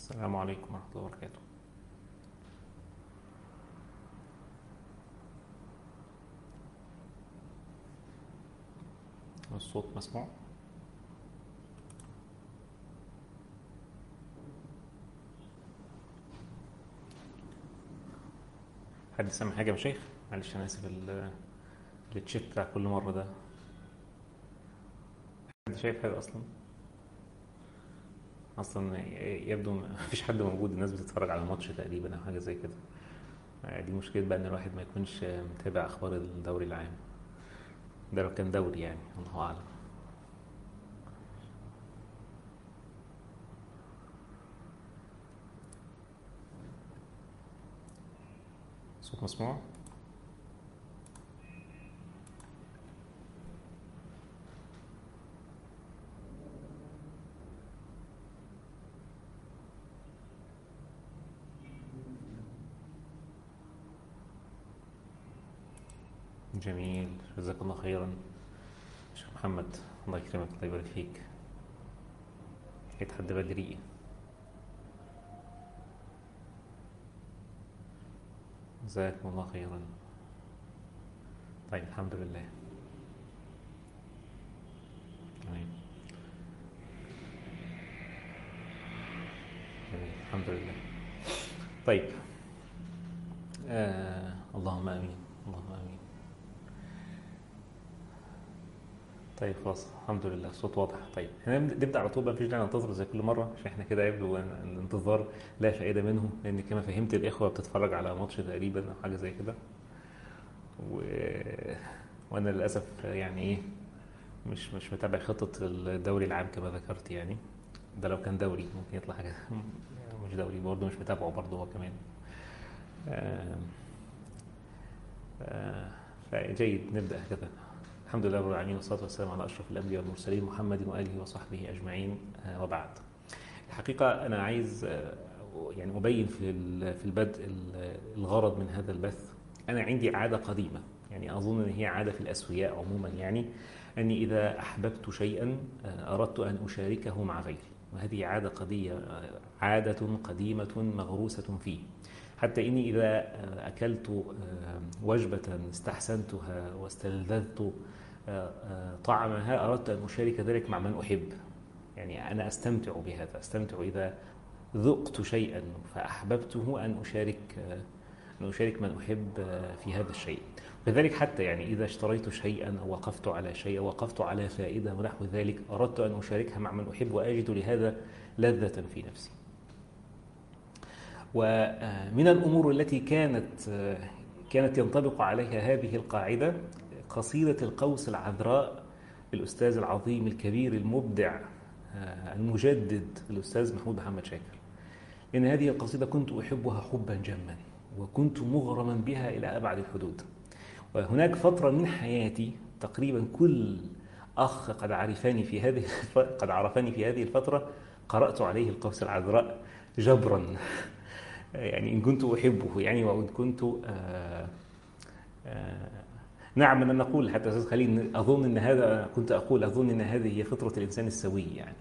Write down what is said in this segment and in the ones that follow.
السلام عليكم ورحمة الله وبركاته. الصوت مسموع؟ حد سامع حاجة يا شيخ؟ معلش أنا آسف التشيك بتاع كل مرة ده. حد شايف حاجة أصلا؟ يبدو مفيش حد موجود، الناس بتتفرج على الماتش تقريبا أو حاجة زي كده. دي مشكلة بقى إن الواحد ما يكونش متابع أخبار الدوري العام ده، لو كان دوري يعني الله أعلم. صوت مسموع؟ جميل، جزاك الله خيرا شيخ محمد. الله يكرمك، الله يبارك فيك. جيت حد بدري. جزاكم الله خيرا. طيب الحمد لله. تمام. جميل الحمد لله. طيب اللهم امين، اللهم امين. طيب خلاص الحمد لله الصوت واضح. طيب احنا نبدا على طول بقى، مفيش داعي ننتظر زي كل مره، عشان احنا كده يبدو ان الانتظار لا فائده منه، لان كما فهمت الاخوه بتتفرج على ماتش تقريبا او حاجه زي كده. و... وانا للاسف يعني ايه، مش متابع خطه الدوري العام كما ذكرت يعني. ده لو كان دوري ممكن يطلع حاجه مش دوري برضه، مش متابعه برضه هو كمان. آه، فجيد نبدأ كذا. الحمد لله رب العالمين، والصلاة والسلام على أشرف الأنبياء والمرسلين محمد وآله وصحبه أجمعين. وبعد. الحقيقة أنا عايز يعني أبين في البدء الغرض من هذا البث. أنا عندي عادة قديمة، يعني أظن أن هي عادة في الأسوياء عموما، يعني أني إذا أحببت شيئا أردت أن أشاركه مع غيري، وهذه عادة قدية، عادة قديمة مغروسة فيه. حتى إني إذا أكلت وجبة استحسنتها واستلذذت طعمها أردت أن أشارك ذلك مع من أحب. يعني أنا أستمتع بهذا، أستمتع إذا ذقت شيئا فأحببته أن أشارك من أحب في هذا الشيء. وكذلك حتى يعني إذا اشتريت شيئا أو وقفت على شيء أو وقفت على فائدة ونحو ذلك، أردت أن أشاركها مع من أحب وأجد لهذا لذة في نفسي. ومن الأمور التي كانت ينطبق عليها هذه القاعدة قصيدة القوس العذراء للأستاذ العظيم الكبير المبدع المجدد الأستاذ محمود محمد شاكر. إن هذه القصيدة كنت أحبها حبا جما، وكنت مغرما بها إلى أبعد الحدود. وهناك فترة من حياتي تقريبا كل أخ قد عرفني في هذه الفترة قرأت عليه القوس العذراء جبرا يعني إن كنت أحبه، يعني وإن كنت نعم أن نقول حتى أستاذ خليل، أظن أن هذا كنت أقول، أظن أن هذه هي فطرة الإنسان السوي يعني.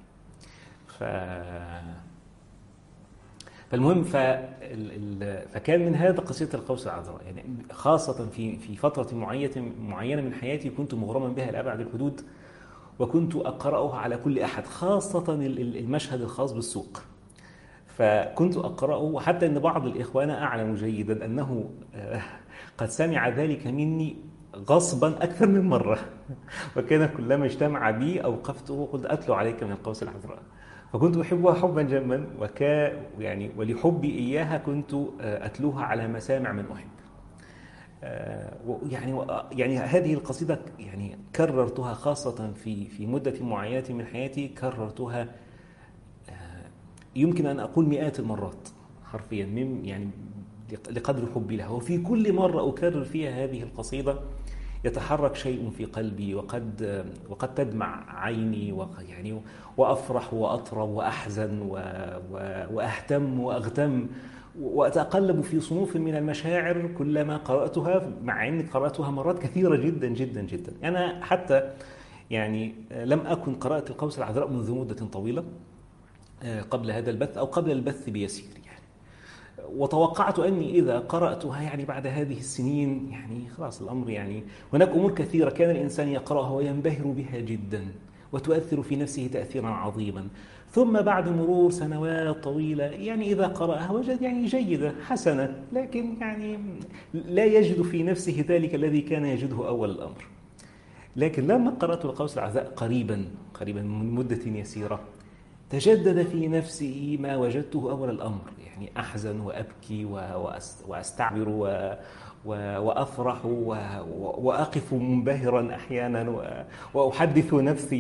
فالمهم فكان من هذا قصيدة القوس العذراء، يعني خاصة في فترة معينة من حياتي كنت مغرما بها لأبعد الحدود، وكنت أقرأها على كل أحد، خاصة المشهد الخاص بالسوق. فكنت أقرأه، وحتى أن بعض الإخوان أعلم جيدا أنه قد سمع ذلك مني غصبا أكثر من مرة وكان كلما اجتمع بي أوقفته وقلت أتلو عليك من القوس العذراء. فكنت أحبها حبا جما، يعني ولحبي إياها كنت أتلوها على مسامع من أحب. يعني هذه القصيدة يعني كررتها خاصة في مدة معينة من حياتي، كررتها يمكن أن أقول مئات المرات حرفيا، يعني لقدر حبي لها. وفي كل مرة أكرر فيها هذه القصيدة يتحرك شيء في قلبي، وقد تدمع عيني، يعني وأفرح وأطرب وأحزن وأهتم وأغتم، وأتقلب في صنوف من المشاعر كلما قرأتها، مع أني قرأتها مرات كثيرة جدا جدا جدا. أنا حتى يعني لم أكن قرأت القوس العذراء منذ مدة طويلة، قبل هذا البث أو قبل البث بيسير يعني. وتوقعت أني إذا قرأتها يعني بعد هذه السنين يعني خلاص الأمر يعني هناك أمور كثيرة كان الإنسان يقرأها وينبهر بها جدا وتؤثر في نفسه تأثيرا عظيما، ثم بعد مرور سنوات طويلة يعني إذا قرأها وجد يعني جيدة حسنة، لكن يعني لا يجد في نفسه ذلك الذي كان يجده أول الأمر. لكن لما قرأت القوس العزاء قريبا من مدة يسيرة تجدد في نفسي ما وجدته أول الأمر، يعني أحزن وأبكي وأستعبر وأفرح وأقف منبهرا أحيانا وأحدث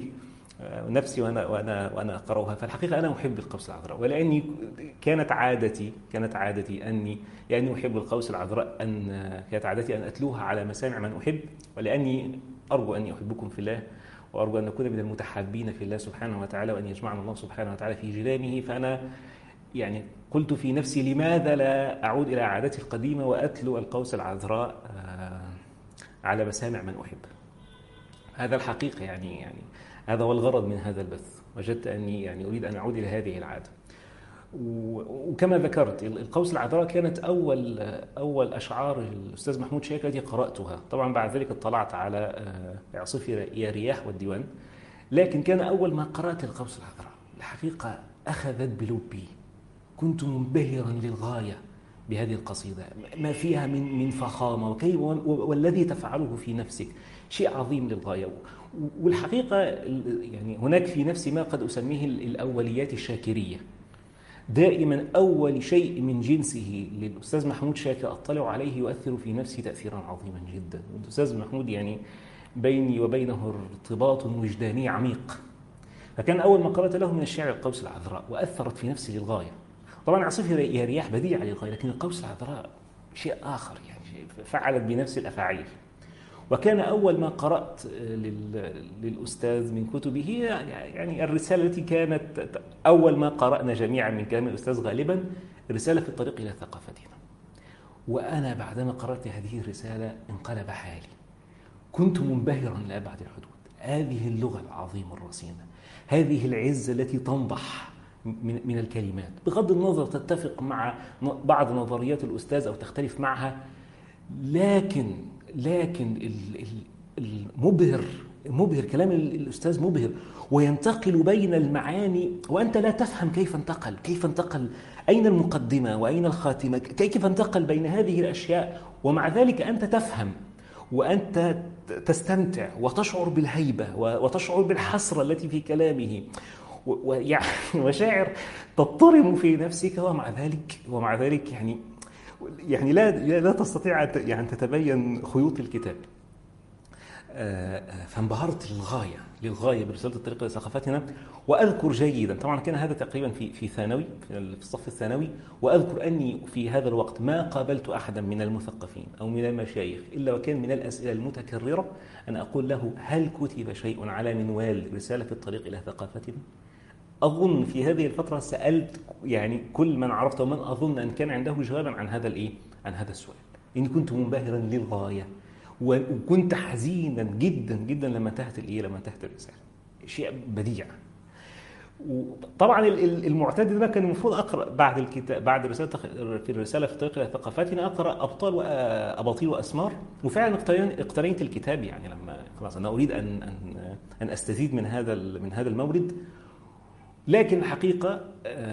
نفسي وأنا أقرأها. فالحقيقة أنا أحب القوس العذراء، ولأني كانت عادتي أني يعني أحب القوس العذراء كانت عادتي أن أتلوها على مسامع من أحب، ولأني أرجو أني أحبكم في الله، وأرجو أن نكون من المتحابين في الله سبحانه وتعالى، وأن يجمعنا الله سبحانه وتعالى في جنانه. فأنا يعني قلت في نفسي لماذا لا أعود إلى عادتي القديمة وأتلو القوس العذراء على مسامع من أحب. هذا الحقيقة يعني هذا هو الغرض من هذا البث. وجدت أني يعني أريد أن أعود إلى هذه العادة. وكما ذكرت القوس العذراء كانت أول أشعار الأستاذ محمود شاكر التي قرأتها. طبعا بعد ذلك اطلعت على إعصفي يا رياح والديوان، لكن كان أول ما قرأت القوس العذراء الحقيقة أخذت بلبي. كنت منبهرا للغاية بهذه القصيدة، ما فيها من فخامة والذي تفعله في نفسك شيء عظيم للغاية. والحقيقة يعني هناك في نفسي ما قد أسميه الأوليات الشاكرية. دائما أول شيء من جنسه للأستاذ محمود شاكر أطلع عليه يؤثر في نفسي تأثيرا عظيما جدا. الأستاذ محمود يعني بيني وبينه ارتباط وجداني عميق، فكان أول ما قرأت له من الشعر القوس العذراء وأثرت في نفسي للغاية. طبعا عاصفي يا رياح بديعة للغاية، لكن القوس العذراء شيء آخر، يعني فعلت بنفس الأفاعيل. وكان أول ما قرأت للأستاذ من كتبه يعني الرسالة التي كانت أول ما قرأنا جميعا من كلام الأستاذ غالبا، رسالة في الطريق إلى ثقافتنا. وأنا بعدما قرأت هذه الرسالة انقلب حالي، كنت منبهرا لأبعد الحدود. هذه اللغة العظيمة الرصينة، هذه العزة التي تنضح من الكلمات، بغض النظر تتفق مع بعض نظريات الأستاذ أو تختلف معها، لكن المبهر كلام الأستاذ مبهر، وينتقل بين المعاني وأنت لا تفهم كيف انتقل، أين المقدمة وأين الخاتمة، كيف انتقل بين هذه الأشياء، ومع ذلك أنت تفهم وأنت تستمتع وتشعر بالهيبة وتشعر بالحسرة التي في كلامه، ويعني مشاعر تضطرم في نفسك، ومع ذلك يعني لا تستطيع يعني تتبين خيوط الكتاب. فانبهرت للغاية برسالة الطريق لثقافتنا. وأذكر جيدا، طبعا كان هذا تقريبا في ثانوي، في الصف الثانوي، وأذكر أني في هذا الوقت ما قابلت أحدا من المثقفين أو من المشايخ إلا وكان من الأسئلة المتكررة أن أقول له: هل كتب شيء على منوال رسالة في الطريق إلى ثقافتنا؟ أظن في هذه الفترة سألت يعني كل من عرفت ومن أظن أن كان عنده جوابا عن هذا السؤال، إني كنت منبهرا للغاية، وكنت حزينا جدا جدا لما انتهت الرسالة. شيء بديع. وطبعا المعتاد ده كان المفروض أقرأ بعد الكتاب، بعد في الرسالة في الطريق إلى ثقافتنا، أقرأ أباطيل وأسمار. وفعلا اقتنيت الكتاب، يعني لما خلاص أنا أريد أن أستزيد من هذا المورد. لكن الحقيقة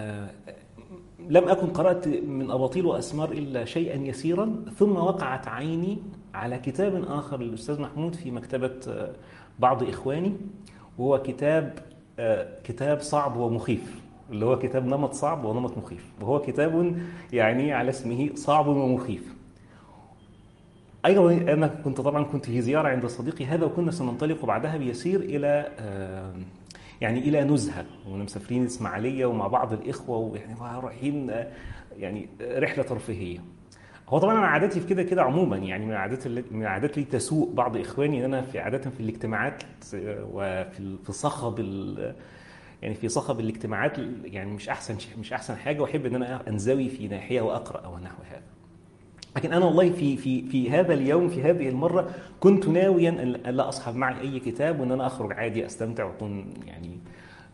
لم أكن قرأت من أباطيل وأسمار إلا شيئا يسيرا، ثم وقعت عيني على كتاب آخر للأستاذ محمود في مكتبة بعض إخواني، وهو كتاب صعب ومخيف، اللي هو كتاب نمط صعب ونمط مخيف، وهو كتاب يعني على اسمه صعب ومخيف. أيضا أنا كنت في زيارة عند صديقي هذا، وكنا سننطلق بعدها بيسير إلى نزهة، ومسافرين إسماعيلية ومع بعض الإخوة، ويعني رايحين يعني رحلة ترفيهية. هو طبعا أنا عادتي في كده عموما، يعني من العادات اللي تسوء بعض إخواني، أن أنا في الاجتماعات وفي صخب الاجتماعات يعني مش أحسن حاجة، وأحب أن أنا أنزوي في ناحية وأقرأ أو نحو هذا. لكن أنا والله في هذا اليوم، في هذه المرة، كنت ناويا أن لا أصحب معي أي كتاب، وأن أنا أخرج عادي أستمتع وأكون يعني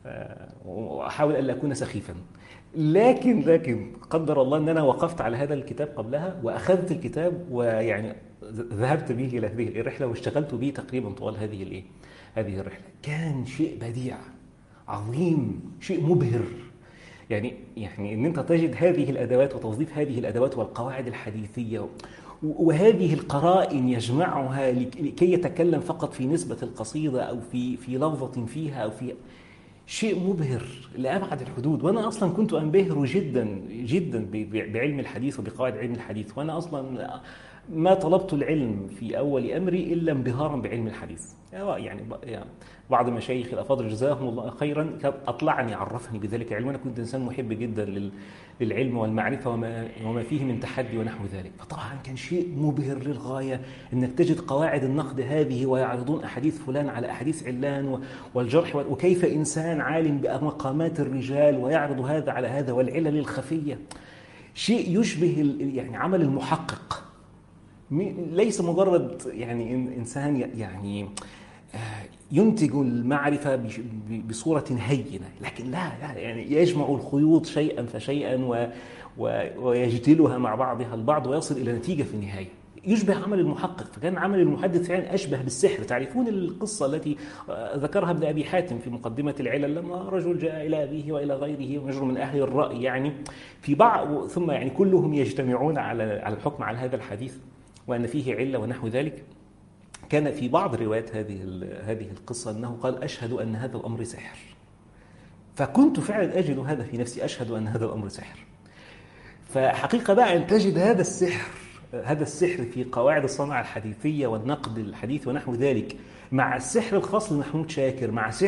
وأحاول ألا أكون سخيفا. لكن قدر الله أن أنا وقفت على هذا الكتاب قبلها وأخذت الكتاب، ويعني ذهبت به إلى هذه الرحلة واشتغلت به تقريبا طوال هذه الرحلة. كان شيء بديع عظيم، شيء مبهر. يعني ان انت تجد هذه الادوات وتوظيف هذه الادوات والقواعد الحديثيه وهذه القرائن يجمعها لكي يتكلم فقط في نسبه القصيده او في لفظه فيها او في شيء مبهر لأبعد الحدود. وأنا أصلا كنت أنبهر جدا بعلم الحديث وبقواعد علم الحديث، وأنا أصلا ما طلبت العلم في أول أمري إلا انبهارا بعلم الحديث. يعني بعض المشايخ الأفاضل جزاهم الله خيرا أطلعني عرفني بذلك العلم. أنا كنت إنسان محب جدا للعلم والمعرفة وما فيه من تحدي ونحو ذلك. فطبعا كان شيء مبهر للغاية أنك تجد قواعد النقد هذه ويعرضون أحاديث فلان على أحاديث علان والجرح، وكيف إنسان عالم بمقامات الرجال ويعرض هذا على هذا والعلل الخفية. شيء يشبه يعني عمل المحقق، ليس مجرد يعني إنسان يعني ينتج المعرفة بصورة هينة، لكن لا يعني يجمع الخيوط شيئا فشيئا ويجتلها مع بعضها البعض ويصل إلى نتيجة في النهاية يشبه عمل المحقق. فكان عمل المحدث فعلا أشبه بالسحر. تعرفون القصة التي ذكرها ابن أبي حاتم في مقدمة العلل، لما رجل جاء إلى أبيه وإلى غيره رجل من أهل الرأي يعني في بعض، ثم يعني كلهم يجتمعون على الحكم على هذا الحديث وأن فيه علة ونحو ذلك. كان في بعض روايات هذه القصة أنه قال: أشهد أن هذا الأمر سحر. فكنت فعلا أجد هذا في نفسي، أشهد أن هذا الأمر سحر. فحقيقة بقى أن تجد هذا السحر في قواعد الصنعة الحديثية والنقد الحديث ونحو ذلك، مع السحر الخاص لمحمود شاكر،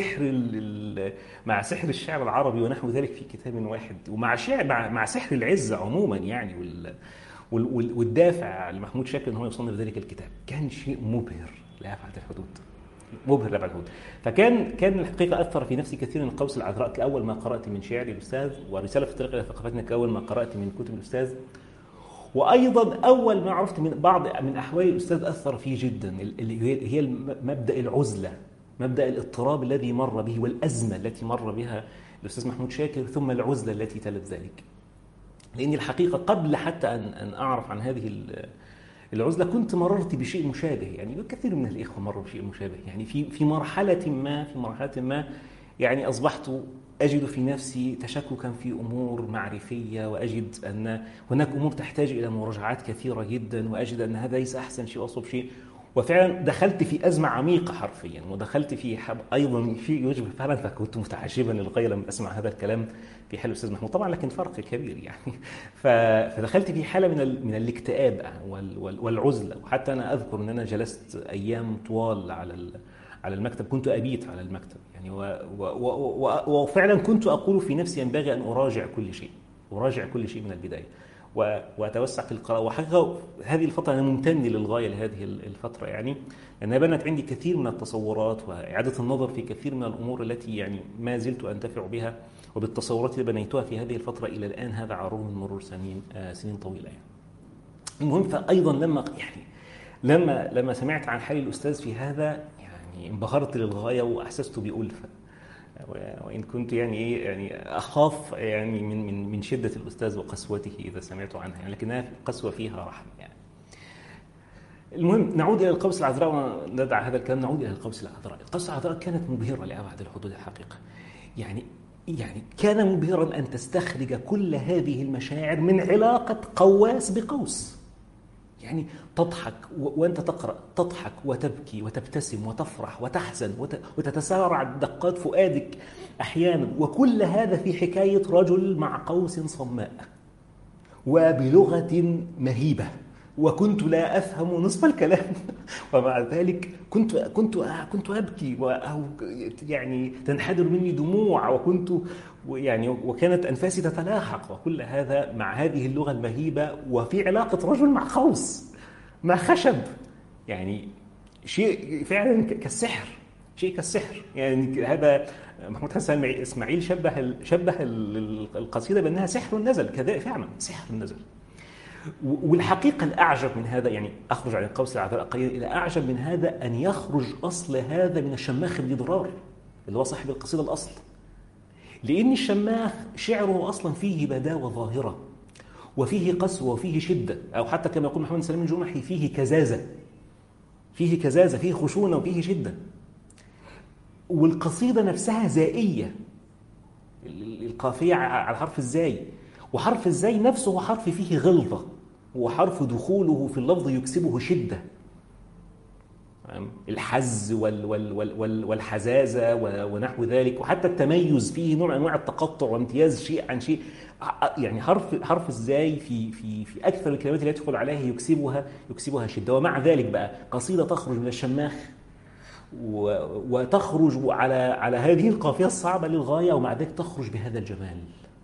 مع سحر الشعر العربي ونحو ذلك في كتاب واحد، مع سحر العزة عموما يعني والدافع لمحمود شاكر ان هو يصنف ذلك الكتاب. كان شيء مبهر لأبعد الحدود. فكان الحقيقة أثر في نفسي كثيرا من قوس العذراء كأول ما قرأت من شعر الأستاذ، ورسالة في الطريق إلى ثقافتنا كأول ما قرأت من كتب الأستاذ، وأيضا أول ما عرفت من بعض من أحوال الأستاذ أثر فيه جدا، اللي هي مبدأ العزلة، مبدأ الاضطراب الذي مر به والأزمة التي مر بها الأستاذ محمود شاكر، ثم العزلة التي تلت ذلك. لأن الحقيقة قبل حتى أن أعرف عن هذه العزلة كنت مررت بشيء مشابه، يعني كثير من الإخوة مروا بشيء مشابه، يعني في مرحلة ما يعني أصبحت أجد في نفسي تشككا في أمور معرفية، وأجد أن هناك أمور تحتاج إلى مراجعات كثيرة جدا، وأجد أن هذا ليس أحسن شيء وأصوب شيء. وفعلا دخلت في أزمة عميقة حرفيا، ودخلت في أيضا شيء يشبه فعلا. فكنت متعجبا للغاية لما أسمع هذا الكلام في حال الأستاذ محمود، طبعا لكن فرق كبير يعني. فدخلت في حالة من الاكتئاب والعزلة. وحتى أنا أذكر أن أنا جلست أيام طوال على المكتب، كنت أبيت على المكتب يعني، وفعلا كنت أقول في نفسي ينبغي أن أراجع كل شيء من البداية وأتوسع في القراءة. وحقيقة هذه الفترة أنا ممتن للغاية لهذه الفترة، يعني لأنها بنت عندي كثير من التصورات وإعادة النظر في كثير من الأمور التي يعني ما زلت أنتفع بها، وبالتصورات اللي بنيتها في هذه الفترة إلى الآن، هذا على الرغم من مرور سنين طويلة يعني. المهم، فأيضا لما سمعت عن حال الأستاذ في هذا يعني انبهرت للغاية وأحسست بألفة، وإن كنت يعني أخاف يعني من شدة الأستاذ وقسوته إذا سمعت عنها يعني، لكنها قسوة فيها رحمة يعني. المهم، نعود إلى القوس العذراء وندع هذا الكلام. نعود إلى القوس العذراء. القوس العذراء كانت مبهرة لأبعد الحدود الحقيقة، يعني كان مبهرا أن تستخرج كل هذه المشاعر من علاقة قواس بقوس. يعني تضحك وأنت تقرأ، تضحك وتبكي وتبتسم وتفرح وتحزن وتتسارع دقات فؤادك أحيانا، وكل هذا في حكاية رجل مع قوس صماء وبلغة مهيبة، وكنت لا أفهم نصف الكلام ومع ذلك كنت أبكي، يعني تنحدر مني دموع، وكانت أنفاسي تتلاحق، وكل هذا مع هذه اللغة المهيبة وفي علاقة رجل مع قوس مع خشب، يعني شيء فعلا كالسحر، يعني هذا محمود حسن إسماعيل شبه القصيدة بأنها سحر نزل، كذا فعلا سحر نزل. والحقيقة الأعجب من هذا، يعني أخرج عن القوس العذراء قليلا، إلى أعجب من هذا أن يخرج أصل هذا من الشماخ بن ضرار اللي هو صاحب القصيدة الأصل. لأن الشماخ شعره أصلا فيه بداوة ظاهرة، وفيه قسوة وفيه شدة، أو حتى كما يقول محمد سليم الجمحي فيه كزازة، فيه خشونة وفيه شدة. والقصيدة نفسها زائية، القافية على حرف الزاي، وحرف الزاي نفسه هو حرف فيه غلظة، وحرف دخوله في اللفظ يكسبه شدة، الحز والحزازة ونحو ذلك، وحتى التميز فيه نوع من انواع التقطع وامتياز شيء عن شيء. يعني حرف الزاي في اكثر الكلمات التي يدخل عليها يكسبها شدة. ومع ذلك بقى قصيدة تخرج من الشماخ وتخرج على هذه القافية الصعبة للغاية، ومع ذلك تخرج بهذا الجمال،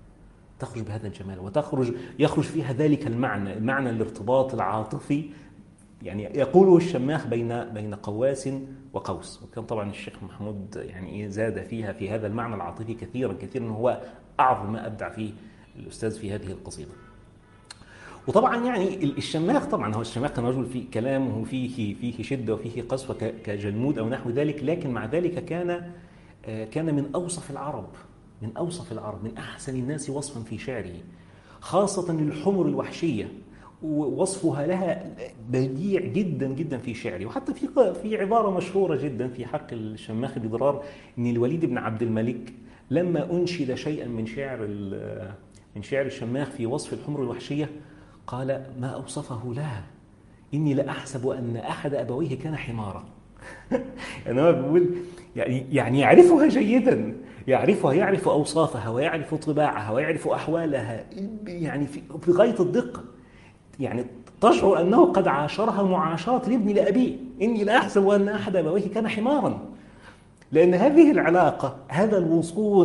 يخرج فيها ذلك المعنى الارتباط العاطفي، يعني يقوله الشماخ بين قواس وقوس. وكان طبعا الشيخ محمود يعني زاد فيها في هذا المعنى العاطفي كثيرا، هو أعظم ما أبدع فيه الأستاذ في هذه القصيدة. وطبعا يعني الشماخ، طبعا هو الشماخ كان رجل في كلامه فيه شدة وفيه قسوة كجلمود أو نحو ذلك، لكن مع ذلك كان من أوصف العرب، من أحسن الناس وصفا في شعره، خاصة الحمر الوحشية، ووصفها لها بديع جدا جدا في شعره. وحتى في عبارة مشهورة جدا في حق الشماخ بضرار، إن الوليد بن عبد الملك لما أنشد شيئا من شعر الشماخ في وصف الحمر الوحشية قال: ما أوصفه لها إني لأحسب أن أحد أبويه كان حمارا. يعني هو بيقول يعني يعرفها جيدا، يعرف أوصافها ويعرف طباعها ويعرف أحوالها، يعني في غاية الدقة. يعني تشعر أنه قد عاشرها معاشرة الابن لأبيه، إني لأحسب أن أحد أبويه كان حمارا. لأن هذه العلاقة، هذا الوصول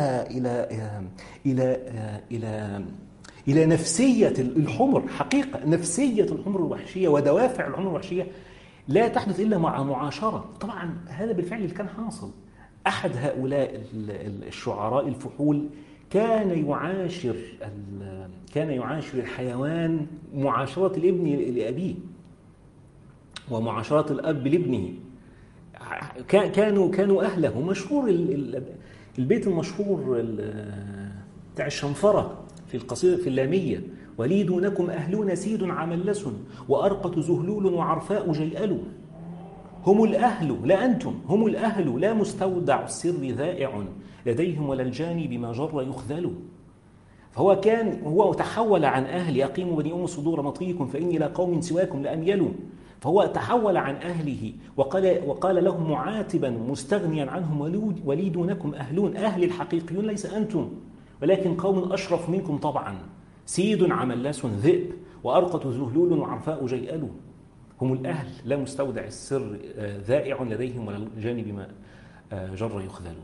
إلى نفسية الحمر، حقيقة نفسية الحمر الوحشية ودوافع الحمر الوحشية لا تحدث إلا مع معاشرة. طبعا هذا بالفعل اللي كان حاصل. أحد هؤلاء الشعراء الفحول كان يعاشر الحيوان معاشرة الابن لأبيه، ومعاشرة الأب لابنه. كانوا أهله. مشهور البيت المشهور بتاع الشنفرة في القصيدة في اللامية: ولي دونكم أهلون سيد عملس، وأرقة زهلول وعرفاء جيئل. هم الأهل لا أنتم، هم الأهل لا مستودع السر ذائع، لديهم ولا الجاني بما جر يخذل. فهو تحول عن أهل أقيموا بني صدور مطيكم فإني لا قوم سواكم لأميلوا. فهو تحول عن أهله وقال لهم معاتبا مستغنيا عنهم: ولي دونكم أهلون، أهل الحقيقيون ليس أنتم، ولكن قوم أشرف منكم طبعا، سيد عملاس ذئب، وأرقة زهلول وعرفاء جيئل. هم الأهل لا مستودع السر ذائع، لديهم ولا الجانب ما جر يخذل.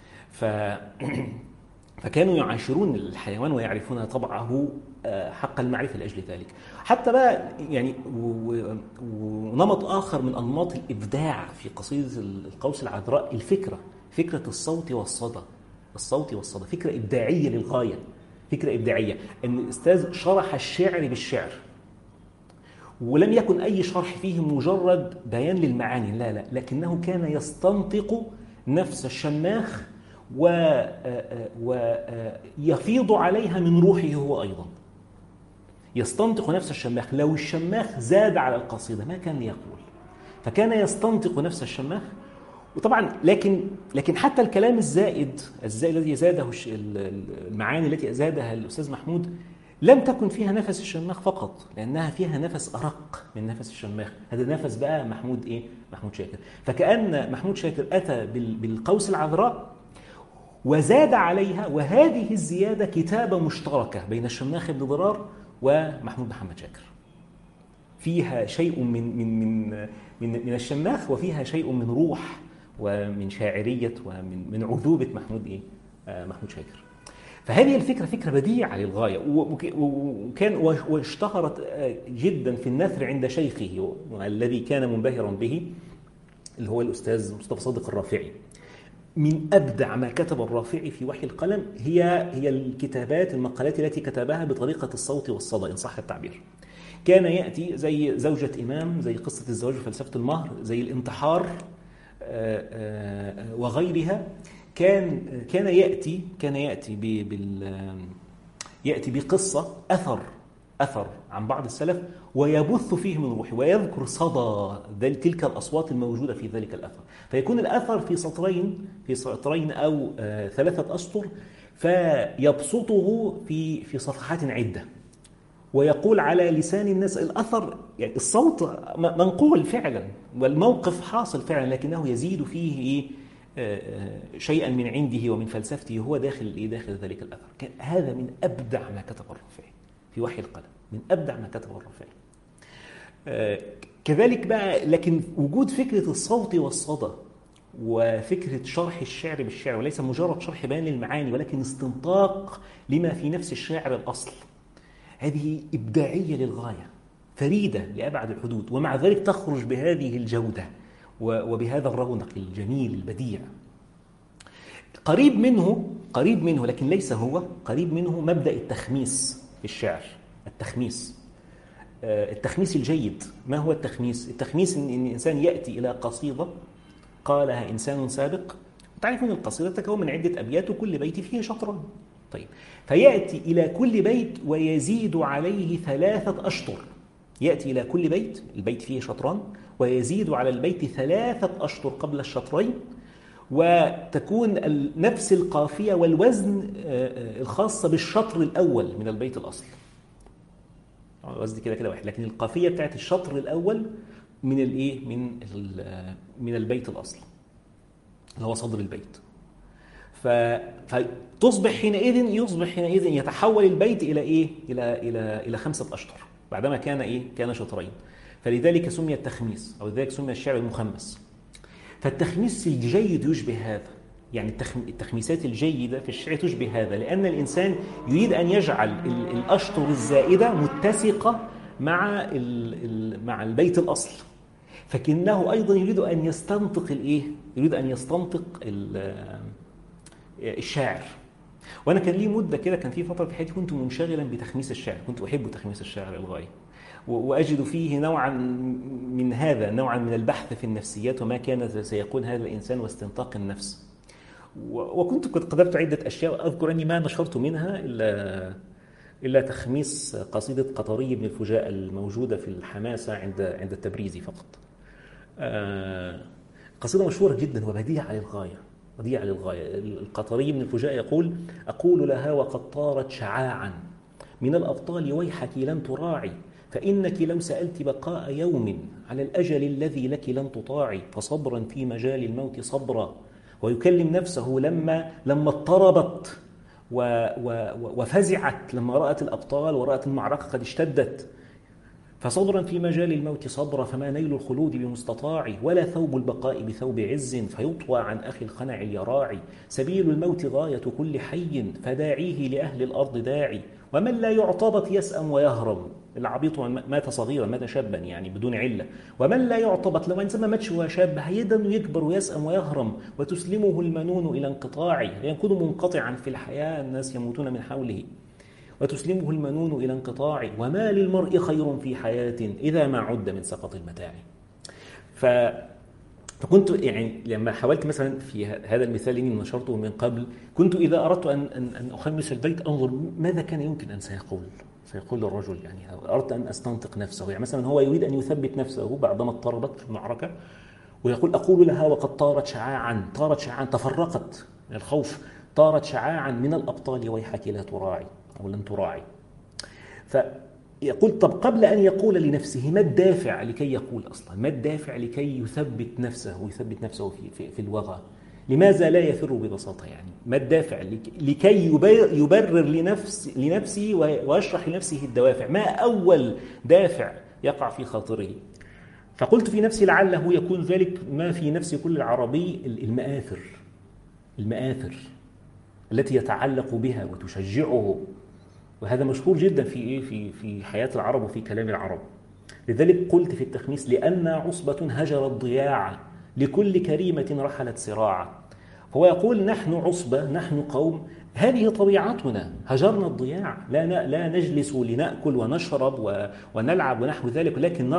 فكانوا يعاشرون الحيوان ويعرفون طبعه حق المعرفة لأجل ذلك. حتى بقى يعني ونمط آخر من أنماط الإبداع في قصيدة القوس العذراء، فكرة الصوت والصدى، فكرة إبداعية للغاية، فكرة إبداعية. أن الأستاذ شرح الشعر بالشعر، ولم يكن أي شرح فيه مجرد بيان للمعاني، لا، لكنه كان يستنطق نفس الشماخ ويفيض عليها من روحه هو أيضا. يستنطق نفس الشماخ. لو الشماخ زاد على القصيدة ما كان يقول، فكان يستنطق نفس الشماخ. وطبعا لكن حتى الكلام الزائد الذي زاده، المعاني التي زادها الأستاذ محمود، لم تكن فيها نفس الشماخ فقط، لأنها فيها نفس أرق من نفس الشماخ. هذا نفس بقى محمود شاكر. فكأن محمود شاكر أتى بالقوس العذراء وزاد عليها، وهذه الزيادة كتابة مشتركة بين الشماخ بن ضرار ومحمود محمد شاكر، فيها شيء من الشماخ، وفيها شيء من روح ومن شاعرية ومن عذوبة محمود شاكر. فهذه الفكرة فكرة بديعة للغاية، واشتهرت جدا في النثر عند شيخه الذي كان منبهرا به، اللي هو الأستاذ مصطفى صادق الرافعي. من أبدع ما كتب الرافعي في وحي القلم هي المقالات التي كتبها بطريقة الصوت والصدى إن صح التعبير. كان يأتي زي زوجة إمام، زي قصة الزواج وفلسفة المهر، زي الانتحار وغيرها، كان يأتي بقصة أثر عن بعض السلف ويبث فيه من روحه ويذكر صدى تلك الأصوات الموجودة في ذلك الأثر، فيكون الأثر في سطرين أو 3 أسطر، فيبسطه في صفحات عدة، ويقول على لسان الناس الأثر، يعني الصوت منقول فعلا والموقف حاصل فعلا، لكنه يزيد فيه شيئا من عنده ومن فلسفته هو داخل ذلك الأثر. هذا من أبدع ما كتب الرافعي في وحي القلم، من أبدع ما كتب الرافعي. كذلك بقى، لكن وجود فكرة الصوت والصدى وفكرة شرح الشعر بالشعر، وليس مجرد شرح بيان للمعاني ولكن استنطاق لما في نفس الشاعر الأصل، هذه إبداعية للغاية، فريدة لأبعد الحدود، ومع ذلك تخرج بهذه الجودة وبهذا الرونق الجميل البديع. قريب منه لكن ليس هو قريب منه مبدأ التخميس في الشعر. التخميس الجيد. ما هو التخميس؟ التخميس إن الإنسان يأتي إلى قصيدة قالها إنسان سابق، تعرفون القصيدة تتكون من عدة أبيات وكل بيت فيه شطران. طيب، فيأتي إلى كل بيت ويزيد عليه 3 أشطر. يأتي إلى كل بيت، البيت فيه شطران، ويزيد على البيت 3 أشطر قبل الشطرين، وتكون نفس القافية والوزن الخاصة بالشطر الأول من البيت الأصل. الوزن كده واحد، لكن القافية بتاعت الشطر الأول من البيت الأصل اللي هو صدر البيت. فتصبح حينئذ يتحول البيت إلى 5 أشطر بعدما كان شطرين. فلذلك سمي التخميس، أو لذلك سمي الشعر المخمس. فالتخميس الجيد يشبه هذا، يعني التخميسات الجيدة في الشعر تشبه هذا، لأن الإنسان يريد أن يجعل الأشطر الزائدة متسقة مع البيت الأصل، فكنه أيضا يريد أن يستنطق الشاعر. وأنا كان لي مدة كده، كان في فترة في حياتي كنت منشغلا بتخميس الشعر، كنت أحب تخميس الشعر للغاية، وأجد فيه نوعا من البحث في النفسيات وما كان سيكون هذا الإنسان واستنطاق النفس. وكنت قد قدرت عدة أشياء، أذكر أني ما نشرت منها إلا تخميس قصيدة قطري بن الفجاء الموجودة في الحماسة عند التبريزي فقط. قصيدة مشهورة جدا وبديعة للغاية. القطري بن الفجاء يقول: أقول لها وقد طارت شعاعا من الأبطال ويحك لن تراعي، فإنك لو سألت بقاء يوم على الأجل الذي لك لن تطاعي، فصبرا في مجال الموت صبرا. ويكلم نفسه لما اضطربت وفزعت لما رأت الأبطال ورأت المعركة قد اشتدت، فصبرا في مجال الموت صبرا، فما نيل الخلود بمستطاع، ولا ثوب البقاء بثوب عز فيطوى عن أخي الخنع اليراعي، سبيل الموت غاية كل حي فداعيه لأهل الأرض داعي، ومن لا يعتبط يسأم ويهرب. العبيط مات صغيرا، مات شابا يعني بدون علة. ومن لا يعتبط، لما إنسان ما ماتش وهو شاب هيدا يكبر ويسأم ويهرم، وتسلمه المنون إلى انقطاعه، يكون منقطعا في الحياة، الناس يموتون من حوله، وتسلمه المنون إلى انقطاع، وما للمرء خير في حياة إذا ما عد من سقط المتاع. فكنت يعني لما حاولت مثلا في هذا المثال اللي نشرته من قبل، كنت إذا أردت أن أخمس البيت أنظر ماذا كان يمكن أن سيقول الرجل، يعني أردت أن أستنطق نفسه. يعني مثلا هو يريد أن يثبت نفسه بعدما اضطربت في المعركة، ويقول: أقول لها وقد طارت شعاعا، تفرقت من الخوف، طارت شعاعا من الأبطال ويحك لا تراعي أو لن تراعي. فيقول: طب قبل أن يقول لنفسه ما الدافع لكي يقول أصلا؟ ما الدافع لكي يثبت نفسه في الوغى؟ لماذا لا يفر ببساطة؟ يعني ما الدافع لكي يبرر لنفسه ويشرح لنفسه الدوافع؟ ما أول دافع يقع في خاطره؟ فقلت في نفسي لعله يكون ذلك ما في نفس كل عربي، المآثر التي يتعلق بها وتشجعه، وهذا مشهور جدا في حياة العرب وفي كلام العرب. لذلك قلت في التخميس: لأن عصبة هجرت ضياعا لكل كريمة رحلت سراعا. هو يقول: نحن عصبة، نحن قوم، هذه طبيعتنا، هجرنا الضياع، لا نجلس لنأكل ونشرب ونلعب ونحو ذلك، ولكن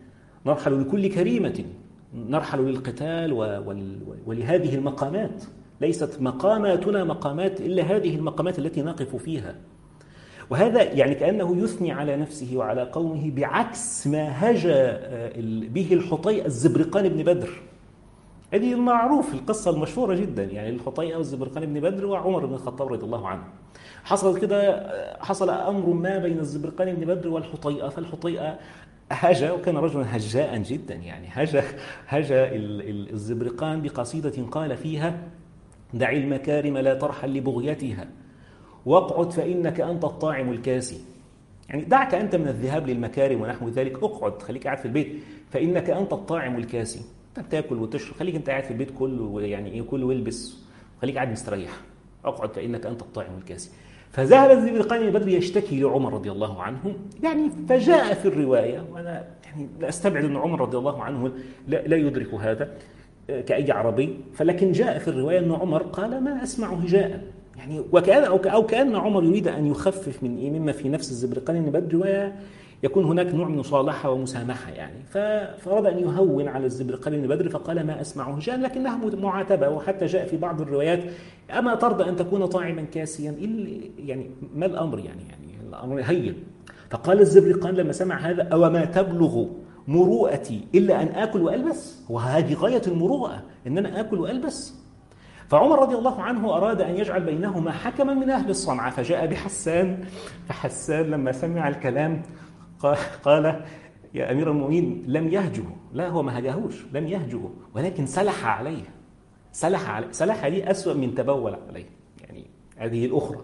نرحل لكل كريمة، نرحل للقتال ولهذه المقامات، ليست مقاماتنا مقامات إلا هذه المقامات التي نقف فيها. وهذا يعني كأنه يثني على نفسه وعلى قومه بعكس ما هجا به الحطيئة الزبرقان بن بدر. هذه المعروف القصة المشهورة جدا، يعني الحطيئة والزبرقان بن بدر وعمر بن الخطاب رضي الله عنه. حصل أمر ما بين الزبرقان بن بدر والحطيئة، فالحطيئة هجا، وكان رجلا هجاء جدا، يعني هجا الزبرقان بقصيدة قال فيها: دع المكارم لا ترحل لبغيتها، واقعد فإنك أنت الطاعم الكاسي. يعني دعك أنت من الذهاب للمكارم ونحو ذلك، اقعد، خليك قاعد في البيت، فإنك أنت الطاعم الكاسي. أنت بتاكل وتشرب، خليك أنت قاعد في البيت كله، يعني إيه، كله والبس، خليك قاعد مستريح، اقعد فإنك أنت الطاعم الكاسي. فذهب الزبرقان بن بدر يشتكي لعمر رضي الله عنه، يعني فجاء في الرواية، وأنا يعني لا أستبعد أن عمر رضي الله عنه لا يدرك هذا كأي عربي، فلكن جاء في الرواية أن عمر قال: ما أسمع هجاء، يعني أو كأن عمر يريد أن يخفف مما في نفس الزبرقان بن بدر، ويكون هناك نوع من مصالحة ومسامحة يعني. فأراد أن يهون على الزبرقان بن بدر فقال: ما أسمع هجاء، لكنها معاتبة. وحتى جاء في بعض الروايات: أما ترضى أن تكون طاعما كاسيا؟ يعني ما الأمر، يعني الأمر هين. فقال الزبرقان لما سمع هذا: أو ما تبلغ مروءتي إلا أن آكل وألبس؟ وهذه غاية المروءة، إن أنا آكل وألبس. فعمر رضي الله عنه أراد أن يجعل بينهما حكما من أهل الصنعة، فجاء بحسان. فحسان لما سمع الكلام قال: يا أمير المؤمنين، لم يهجه. لا، هو ما هجهوش، لم يهجه، ولكن سلح عليه. سلح دي أسوأ من تبول عليه، يعني هذه الأخرى.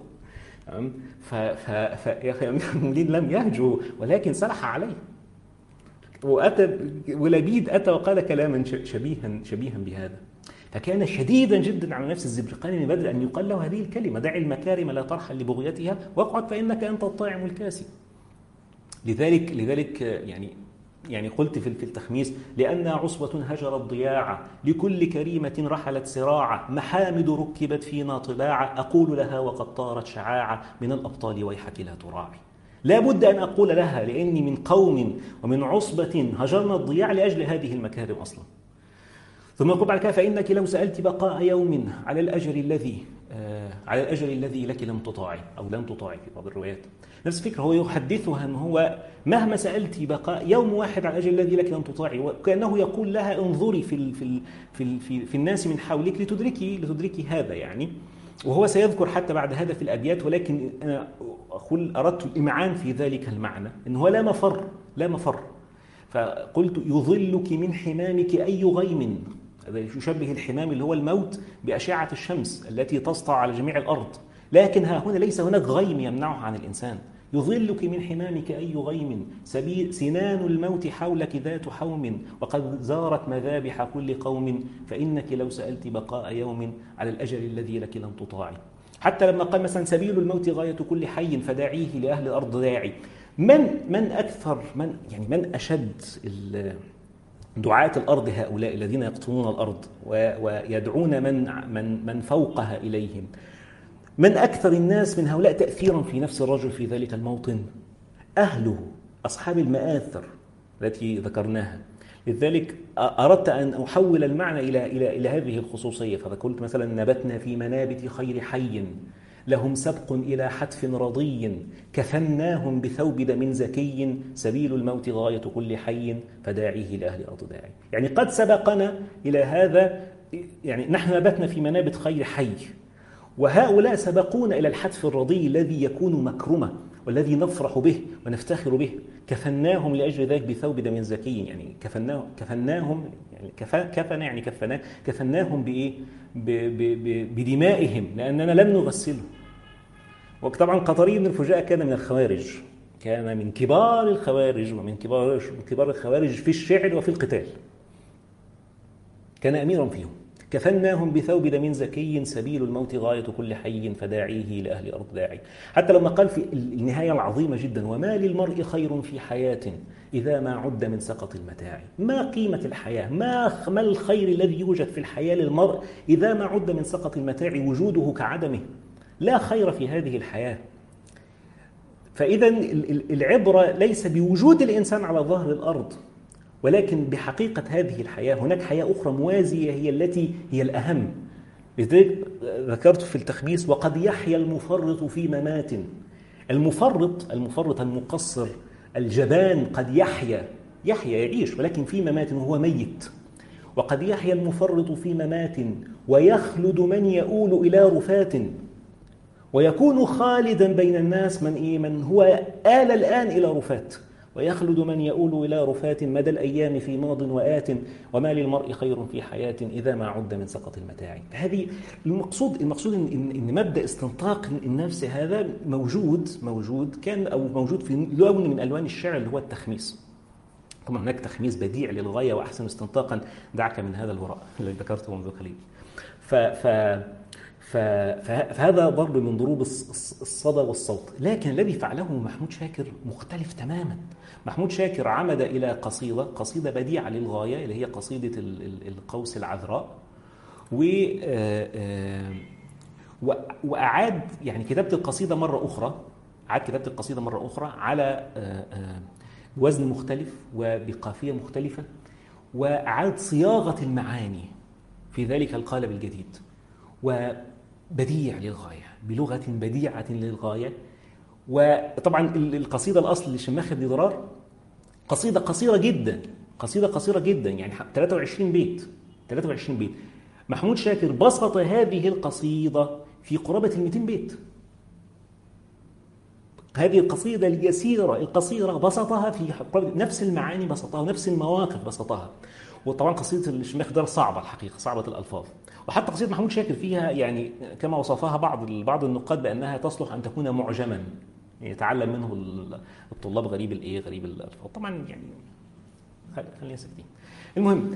يا أمير المؤمنين لم يهجه ولكن سلح عليه. ولبيد أتى وقال كلاما شبيها بهذا. فكان شديدا جدا على نفس الزبرقان بن بدر أن يقال له هذه الكلمة: دع المكارم لا ترحل لبغيتها، واقعد فإنك أنت الطاعم الكاسي. لذلك يعني قلت في التخميس: لأن عصبة هجرت ضياعا، لكل كريمة رحلت سراعا، محامد ركبت فينا طباعا، أقول لها وقد طارت شعاعا، من الأبطال ويحك لا تراعي. لا بد أن أقول لها، لأني من قوم ومن عصبة هجرنا الضياع لأجل هذه المكارم أصلا. ثم يقول بعد كده: فإنك لو سألت بقاء يوم على الأجر الذي لك لم تطاعي، أو لم تطاعي في بعض الروايات. نفس الفكرة، هو يحدثها أن هو مهما سألت بقاء يوم واحد على الأجر الذي لك لم تطاعي، وكأنه يقول لها: انظري في الناس من حولك لتدركي هذا يعني. وهو سيذكر حتى بعد هذا في الأبيات، ولكن أنا أردت الإمعان في ذلك المعنى، أنه لا مفر. فقلت: يظلك من حمامك أي غيم. هذا يشبه الحمام اللي هو الموت بأشعة الشمس التي تسطع على جميع الأرض، لكن ها هنا ليس هناك غيم يمنعه عن الإنسان. يظلك من حمامك أي غيم، سنان الموت حولك ذات حوم، وقد زارت مذابح كل قوم، فإنك لو سألت بقاء يوم على الأجل الذي لك لم تطاعي. حتى لما قال مثلا: سبيل الموت غاية كل حي، فداعيه لأهل الأرض داعي. من أشد دعاة الأرض هؤلاء الذين يقطنون الأرض ويدعون من فوقها إليهم؟ من أكثر الناس من هؤلاء تأثيرا في نفس الرجل في ذلك الموطن؟ أهله، أصحاب المآثر التي ذكرناها. لذلك أردت أن أحول المعنى إلى هذه الخصوصية، فقلت مثلا: نبتنا في منابت خير حي، لهم سبق إلى حتف رضي، كفناهم بثوب دم زكي، سبيل الموت غاية كل حي، فداعيه لأهل الأرض داعي. يعني قد سبقنا إلى هذا، يعني نحن نبتنا في منابت خير حي، وهؤلاء سبقونا إلى الحتف الرضي الذي يكون مكرمة والذي نفرح به ونفتخر به. كفناهم لأجل ذلك بثوب دم زكي، يعني كفناهم، يعني كفناهم بإيه؟ بدمائهم، لأننا لم نغسلهم. وطبعا قطري بن الفجاء كان من الخوارج، كان من كبار الخوارج، ومن كبار الخوارج في الشعر وفي القتال، كان أميرا فيهم. كفناهم بثوب دم زكي، سبيل الموت غاية كل حي، فداعيه لأهل الأرض داعي. حتى لما قال في النهاية العظيمة جدا: وما للمرء خير في حياة إذا ما عد من سقط المتاع. ما قيمة الحياة؟ ما الخير الذي يوجد في الحياة للمرء إذا ما عد من سقط المتاع وجوده كعدمه؟ لا خير في هذه الحياة. فإذا العبرة ليس بوجود الإنسان على ظهر الأرض، ولكن بحقيقة هذه الحياة. هناك حياة أخرى موازية هي التي هي الأهم، لذلك ذكرت في التخميس: وقد يحيا المفرط في ممات. المفرط المقصر الجبان قد يحيا يعيش، ولكن في ممات وهو ميت. وقد يحيا المفرط في ممات ويخلد من يؤول إلى رفات، ويكون خالدا بين الناس من هو آل الآن إلى رفات. ويخلد من يؤول إلى رفات مدى الأيام في ماض وآت، وما للمرء خير في حياة إذا ما عد من سقط المتاع. هذه المقصود إن مبدأ استنطاق النفس هذا موجود كان، أو موجود في لون من ألوان الشعر اللي هو التخميس. طبعا هناك تخميس بديع للغاية وأحسن استنطاقا، دعك من هذا الوراء الذي ذكرته منذ قليل. فهذا ضرب من ضروب الصدى والصوت. لكن الذي فعله محمود شاكر مختلف تماما. محمود شاكر عمد إلى قصيدة بديعة للغاية، اللي هي قصيدة القوس العذراء، وأعاد يعني كتابة القصيدة مرة أخرى، على وزن مختلف وبقافية مختلفة، وأعاد صياغة المعاني في ذلك القالب الجديد، وبديع للغاية بلغة بديعة للغاية. وطبعا القصيدة الأصل لشماخ بن ضرار قصيدة قصيرة جدا، يعني 23 بيت. محمود شاكر بسط هذه القصيدة في قرابة 200 بيت. هذه القصيدة اليسيرة القصيرة بسطها في نفس المعاني، بسطها نفس المواقف بسطها. وطبعا قصيدة الشماخ ده صعبة الحقيقة، صعبة الألفاظ. وحتى قصيدة محمود شاكر فيها يعني كما وصفها بعض النقاد بأنها تصلح أن تكون معجما، يعني يتعلم منه الطلاب غريب الألفاظ. طبعا يعني خلينا ساكتين. المهم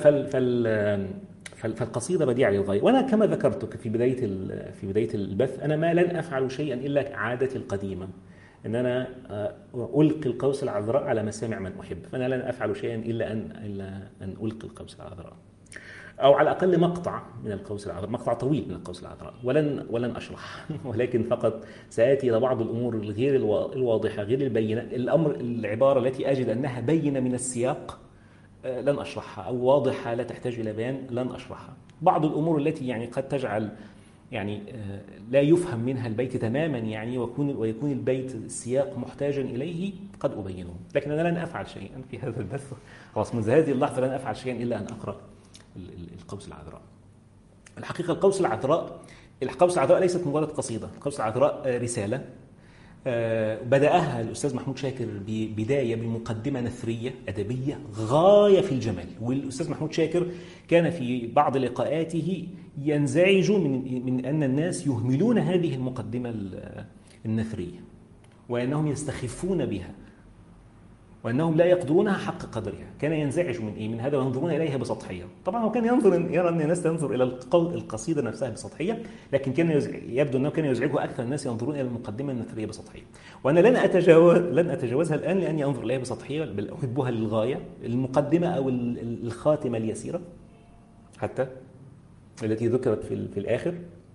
فالقصيدة بديعة للغاية. وأنا كما ذكرت في بداية البث، أنا ما لن أفعل شيئا إلا عادتي القديمة، أن أنا ألقي القوس العذراء على مسامع من أحب. فأنا لن أفعل شيئا إلا أن ألقي القوس العذراء، أو على الأقل مقطع من القوس العذراء، مقطع طويل من القوس العذراء، ولن أشرح ولكن فقط سآتي إلى بعض الأمور الغير الواضحة، غير البينة، العبارة التي أجد أنها بينة من السياق لن أشرحها، أو واضحة لا تحتاج إلى بيان لن أشرحها. بعض الأمور التي يعني قد تجعل يعني لا يفهم منها البيت تماما، يعني ويكون البيت السياق محتاجا إليه، قد أبينه. لكن أنا لن أفعل شيئا في هذا البث، خلاص منذ هذه اللحظة لن أفعل شيئا إلا أن أقرأ القوس العذراء. الحقيقة القوس العذراء ليست مجرد قصيدة. القوس العذراء رسالة بدأها الأستاذ محمود شاكر ببداية بمقدمة نثرية أدبية غاية في الجمال. والأستاذ محمود شاكر كان في بعض لقاءاته ينزعج من أن الناس يهملون هذه المقدمة النثرية، وأنهم يستخفون بها، وأنهم لا يقدرونها حق قدرها. كان ينزعج من هذا وينظرون إليها بسطحية. طبعا هو كان يرى أن الناس تنظر إلى القصيدة نفسها بسطحية، لكن يبدو أنه كان يزعجه أكثر الناس ينظرون إلى المقدمة النثرية بسطحية. وأنا لن أتجاوزها الآن، لأني أنظر إليها بسطحية، بل أحبها للغاية. المقدمة أو الخاتمة اليسيرة حتى التي ذكرت في الآخر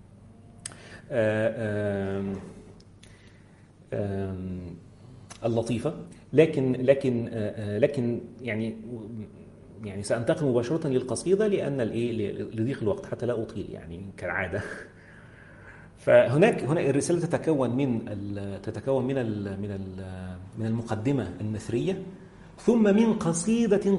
اللطيفة، لكن يعني سأنتقل مباشرة للقصيدة لأن لضيق الوقت حتى لا أطيل يعني كالعادة. فهناك الرسالة تتكون من المقدمة النثرية، ثم من قصيدة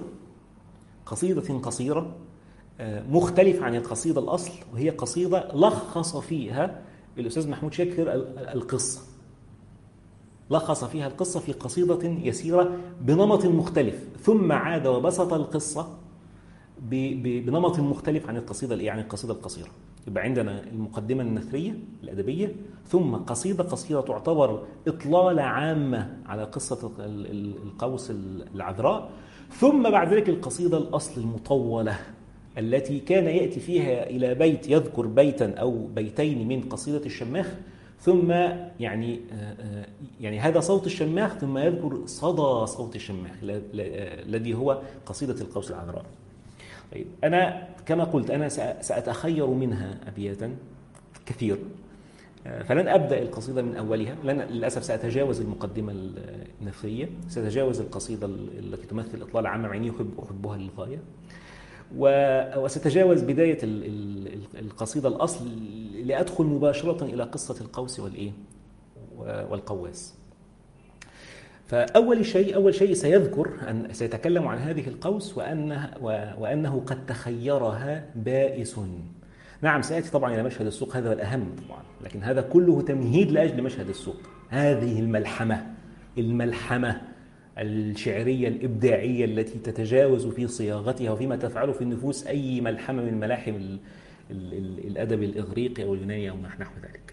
قصيرة مختلفة عن القصيدة الأصل، وهي قصيدة لخص فيها الأستاذ محمود شاكر القصة. لخص فيها القصة في قصيدة يسيرة بنمط مختلف، ثم عاد وبسط القصة بنمط مختلف عن القصيدة القصيرة. يبقى عندنا المقدمة النثرية الأدبية، ثم قصيدة قصيرة تعتبر إطلالة عامة على قصة القوس العذراء، ثم بعد ذلك القصيدة الأصل المطولة التي كان يأتي فيها إلى بيت يذكر بيتا أو بيتين من قصيدة الشماخ، ثم يعني هذا صوت الشماخ، ثم يذكر صدى صوت الشماخ الذي هو قصيدة القوس العذراء. طيب، أنا كما قلت أنا سأتخير منها أبياتا كثير، فلن أبدأ القصيدة من أولها. للأسف سأتجاوز المقدمة النثرية، سأتجاوز القصيدة التي تمثل إطلالة عامة مع أني أحبها للغاية، وستجاوز بداية القصيدة الأصل لأدخل مباشرة إلى قصة القوس والقواس. فأول شيء سيتكلم عن هذه القوس وأنه قد تخيرها بائس. نعم، سيأتي طبعا إلى مشهد السوق، هذا الأهم طبعا، لكن هذا كله تمهيد لأجل مشهد السوق. هذه الملحمة الشعرية الإبداعية التي تتجاوز في صياغتها وفيما تفعله في النفوس أي ملحمة من ملاحم الأدب الإغريقي أو اليوناني أو نحو ذلك.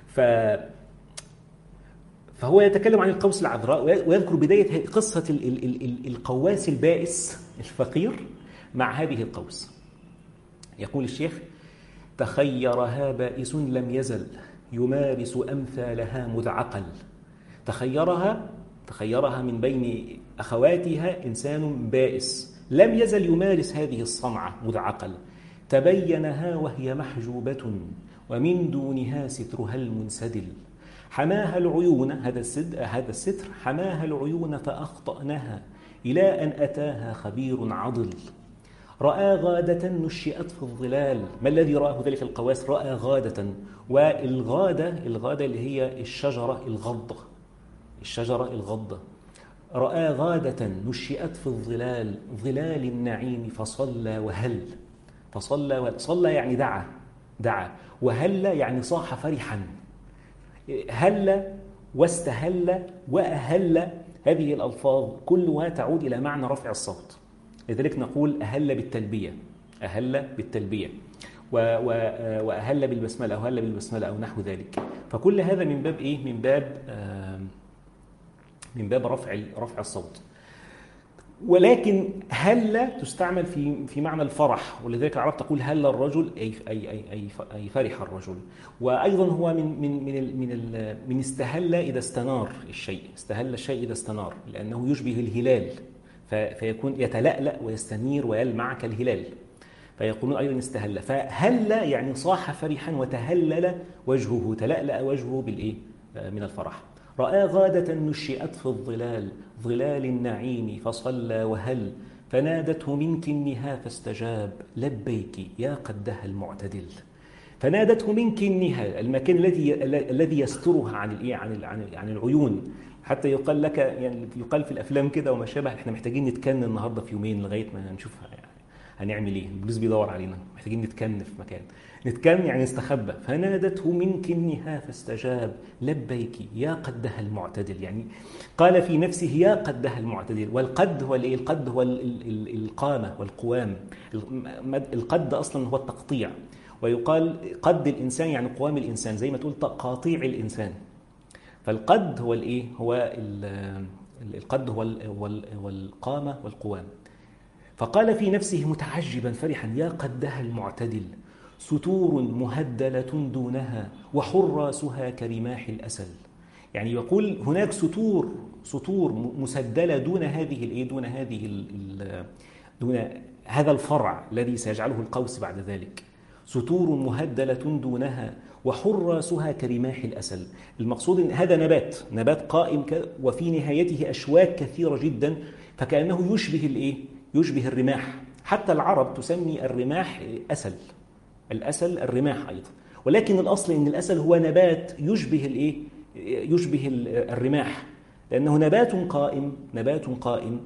فهو يتكلم عن القوس العذراء ويذكر بداية قصة القواس البائس الفقير مع هذه القوس. يقول الشيخ: تخيرها بائس لم يزل يمارس أمثالها مذ عقل. تخيرها من بين أخواتها إنسان بائس لم يزل يمارس هذه الصنعة مذ عقل. تبينها وهي محجوبة ومن دونها سترها المنسدل. حماها العيون، هذا الستر حماها العيون فأخطأنها إلى أن أتاها خبير عضل. رأى غادة نشئت في الظلال. ما الذي رآه ذلك القواس؟ رأى غادة، والغادة اللي هي الشجرة الغضة. رأى غادة نشئت في الظلال، ظلال النعيم، فصلى وهل. صلى يعني دعا، وهل يعني صاح فرحا. هل واستهل وأهل، هذه الألفاظ كلها تعود إلى معنى رفع الصوت، لذلك نقول أهل بالتلبية وأهل بالبسملة أو هل بالبسملة أو نحو ذلك. فكل هذا من باب إيه؟ من باب رفع الصوت. ولكن هل تستعمل في معنى الفرح، ولذلك العرب تقول هل الرجل أي فرح الرجل. وأيضا هو من استهل إذا استنار الشيء، استهل الشيء إذا استنار، لأنه يشبه الهلال فيكون يتلألأ ويستنير ويلمع كالهلال، فيقولون أيضا استهل. فهل يعني صاح فرحا وتهلل وجهه، تلألأ وجهه من الفرح. رأى غادة نشئت في الظلال، ظلال النعيم، فصلى وهل. فنادته منك النها فاستجاب، لبيك يا قدها المعتدل. فنادته منك النها، المكان الذي يسترها عن العيون. حتى يقال لك، يعني يقال في الأفلام كده وما شابه، احنا محتاجين نتكن النهارده في يومين لغاية ما نشوفها، يعني هنعمل ايه؟ البوليس بيدور علينا، محتاجين نتكن في مكان. نتكن يعني نستخبى. فنادته منك النها فاستجاب، لبيك يا قدها المعتدل. يعني قال في نفسه يا قدها المعتدل. والقد هو القد هو القامة والقوام. القد أصلا هو التقطيع، ويقال قد الإنسان يعني قوام الإنسان، زي ما تقول تقاطيع الإنسان. فالقد هو القد هو القامة والقوام. فقال في نفسه متعجبا فرحا يا قدها المعتدل، ستور مهدلة دونها وحراسها كرماح الأسل. يعني يقول هناك سطور مسدلة دون هذا الفرع الذي سيجعله القوس بعد ذلك. سطور مهدلة دونها وحراسها كرماح الأسل. المقصود أن هذا نبات قائم وفي نهايته أشواك كثيرة جدا، فكأنه يشبه الرماح. حتى العرب تسمي الرماح أسل، الأسل الرماح أيضا، ولكن الأصل أن الأسل هو نبات يشبه الرماح، لأنه نبات قائم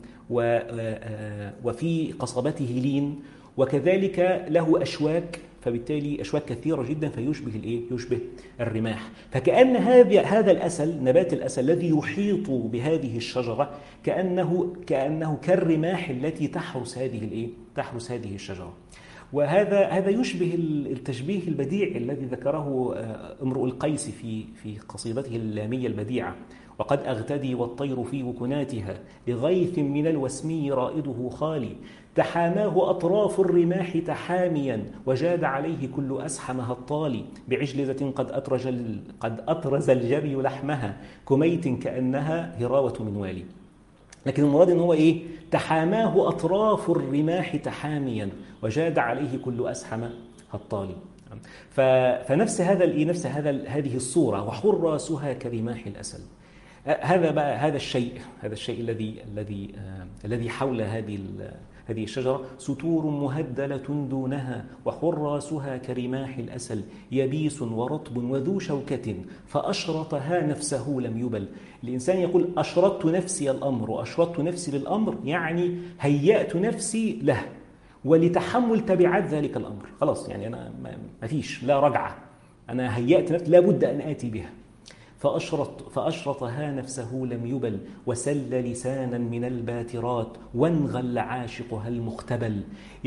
وفي قصبته لين، وكذلك له أشواك، فبالتالي أشواك كثيرة جدا، يشبه الرماح. فكأن هذا الأسل، نبات الأسل الذي يحيط بهذه الشجرة، كأنه كالرماح التي تحرس هذه الشجرة. وهذا يشبه التشبيه البديع الذي ذكره امرؤ القيس في قصيدته اللامية البديعة: وقد أغتدي والطير في وكناتها لغيث من الوسمي رائده خالي، تحاماه أطراف الرماح تحاميا وجاد عليه كل أسحم هطالي، بعجلزة قد أطرز الجري لحمها كميت كأنها هراوة منوالي. لكن المراد إن هو تحاماه أطراف الرماح تحاميا وجاد عليه كل أسحم هطالي. فنفس هذه الصورة، وحراسها كرماح الأسل. هذا الشيء الذي حول هذه هذه الشجرة ستور مهدلة دونها وحراسها كرماح الأسل يبيس ورطب وذو شوكة فأشرطها نفسه لم يبل. الإنسان يقول أشرطت نفسي الأمر وأشرطت نفسي للأمر، يعني هيأت نفسي له ولتحمل تبعات ذلك الأمر. خلاص يعني أنا ما فيش لا رجعة، أنا هيأت نفسي لابد أن آتي بها. فأشرطها نفسه لم يبل وسل لسانا من الباترات وانغل عاشقها المختبل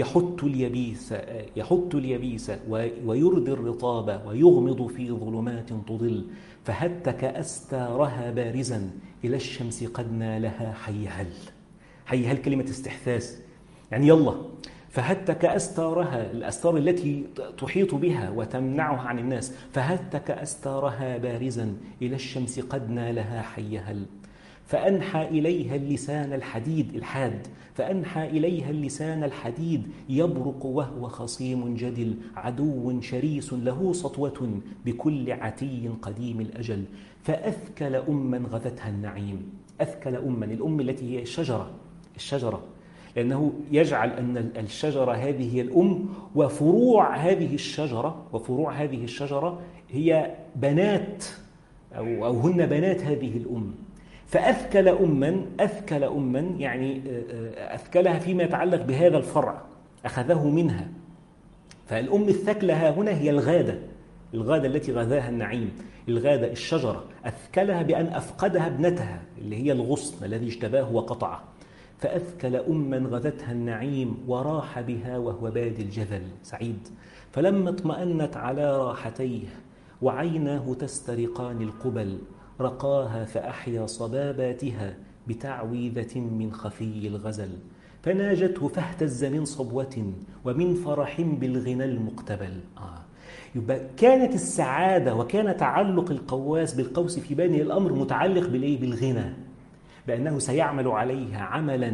يحت اليبيس ويردي الرطاب ويغمض في ظلمات تضل فهتك أستارها بارزا إلى الشمس قد نالها حيهل كلمة استحثاث يعني يلا. فهتك أستارها، الأستار التي تحيط بها وتمنعها عن الناس، فهتك أستارها بارزا إلى الشمس قد نالها حيهل فأنحى إليها اللسان الحديد فأنحى إليها اللسان الحديد يبرق وهو خصيم جدل عدو شريس له سطوة بكل عتي قديم الأجل فأثكل أما غذتها النعيم. أثكل أما، الأم التي هي الشجرة، لأنه يجعل أن الشجرة هذه هي الأم وفروع هذه الشجرة هي بنات أو هن بنات هذه الأم. فأثكل أما يعني أثكلها فيما يتعلق بهذا الفرع، أخذه منها. فالأم الثكلة هنا هي الغادة التي غذاها النعيم، الغادة الشجرة. أثكلها بأن أفقدها ابنتها اللي هي الغصن الذي اجتباه وقطعه. فأثكل أما غذتها النعيم وراح بها وهو بادي الجذل سعيد فلما اطمأنت على راحتيه وعيناه تسترقان القبل رقاها فأحيا صباباتها بتعويذة من خفي الغزل فناجته فاهتز من صبوة ومن فرح بالغنى المقتبل. يبقى كانت السعادة وكان تعلق القواس بالقوس في باني الأمر متعلق بالغنى، بأنه سيعمل عليها عملا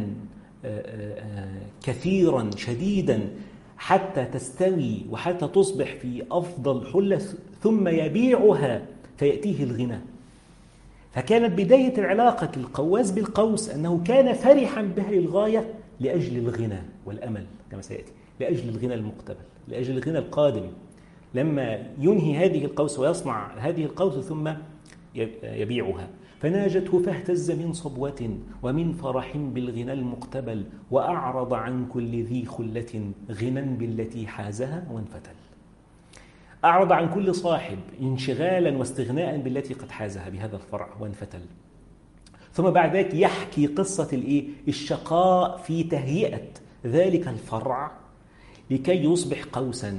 كثيرا شديدا حتى تستوي وحتى تصبح في أفضل حلة ثم يبيعها فيأتيه الغنى. فكانت بداية العلاقة القواس بالقوس أنه كان فرحا بها للغاية لأجل الغنى والأمل كما سيأتي، لأجل الغنى المقتبل، لأجل الغنى القادم لما ينهي هذه القوس ويصنع هذه القوس ثم يبيعها. فناجته فاهتز من صبوة ومن فرح بالغنى المقتبل وأعرض عن كل ذي خلة غنى بالتي حازها وانفتل. أعرض عن كل صاحب انشغالا واستغناء بالتي قد حازها بهذا الفرع وانفتل. ثم بعد ذلك يحكي قصة الشقاء في تهيئة ذلك الفرع لكي يصبح قوسا.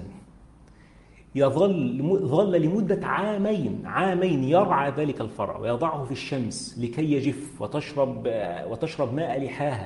ظل لمدة عامين يرعى ذلك الفرع ويضعه في الشمس لكي يجف وتشرب ماء لحاها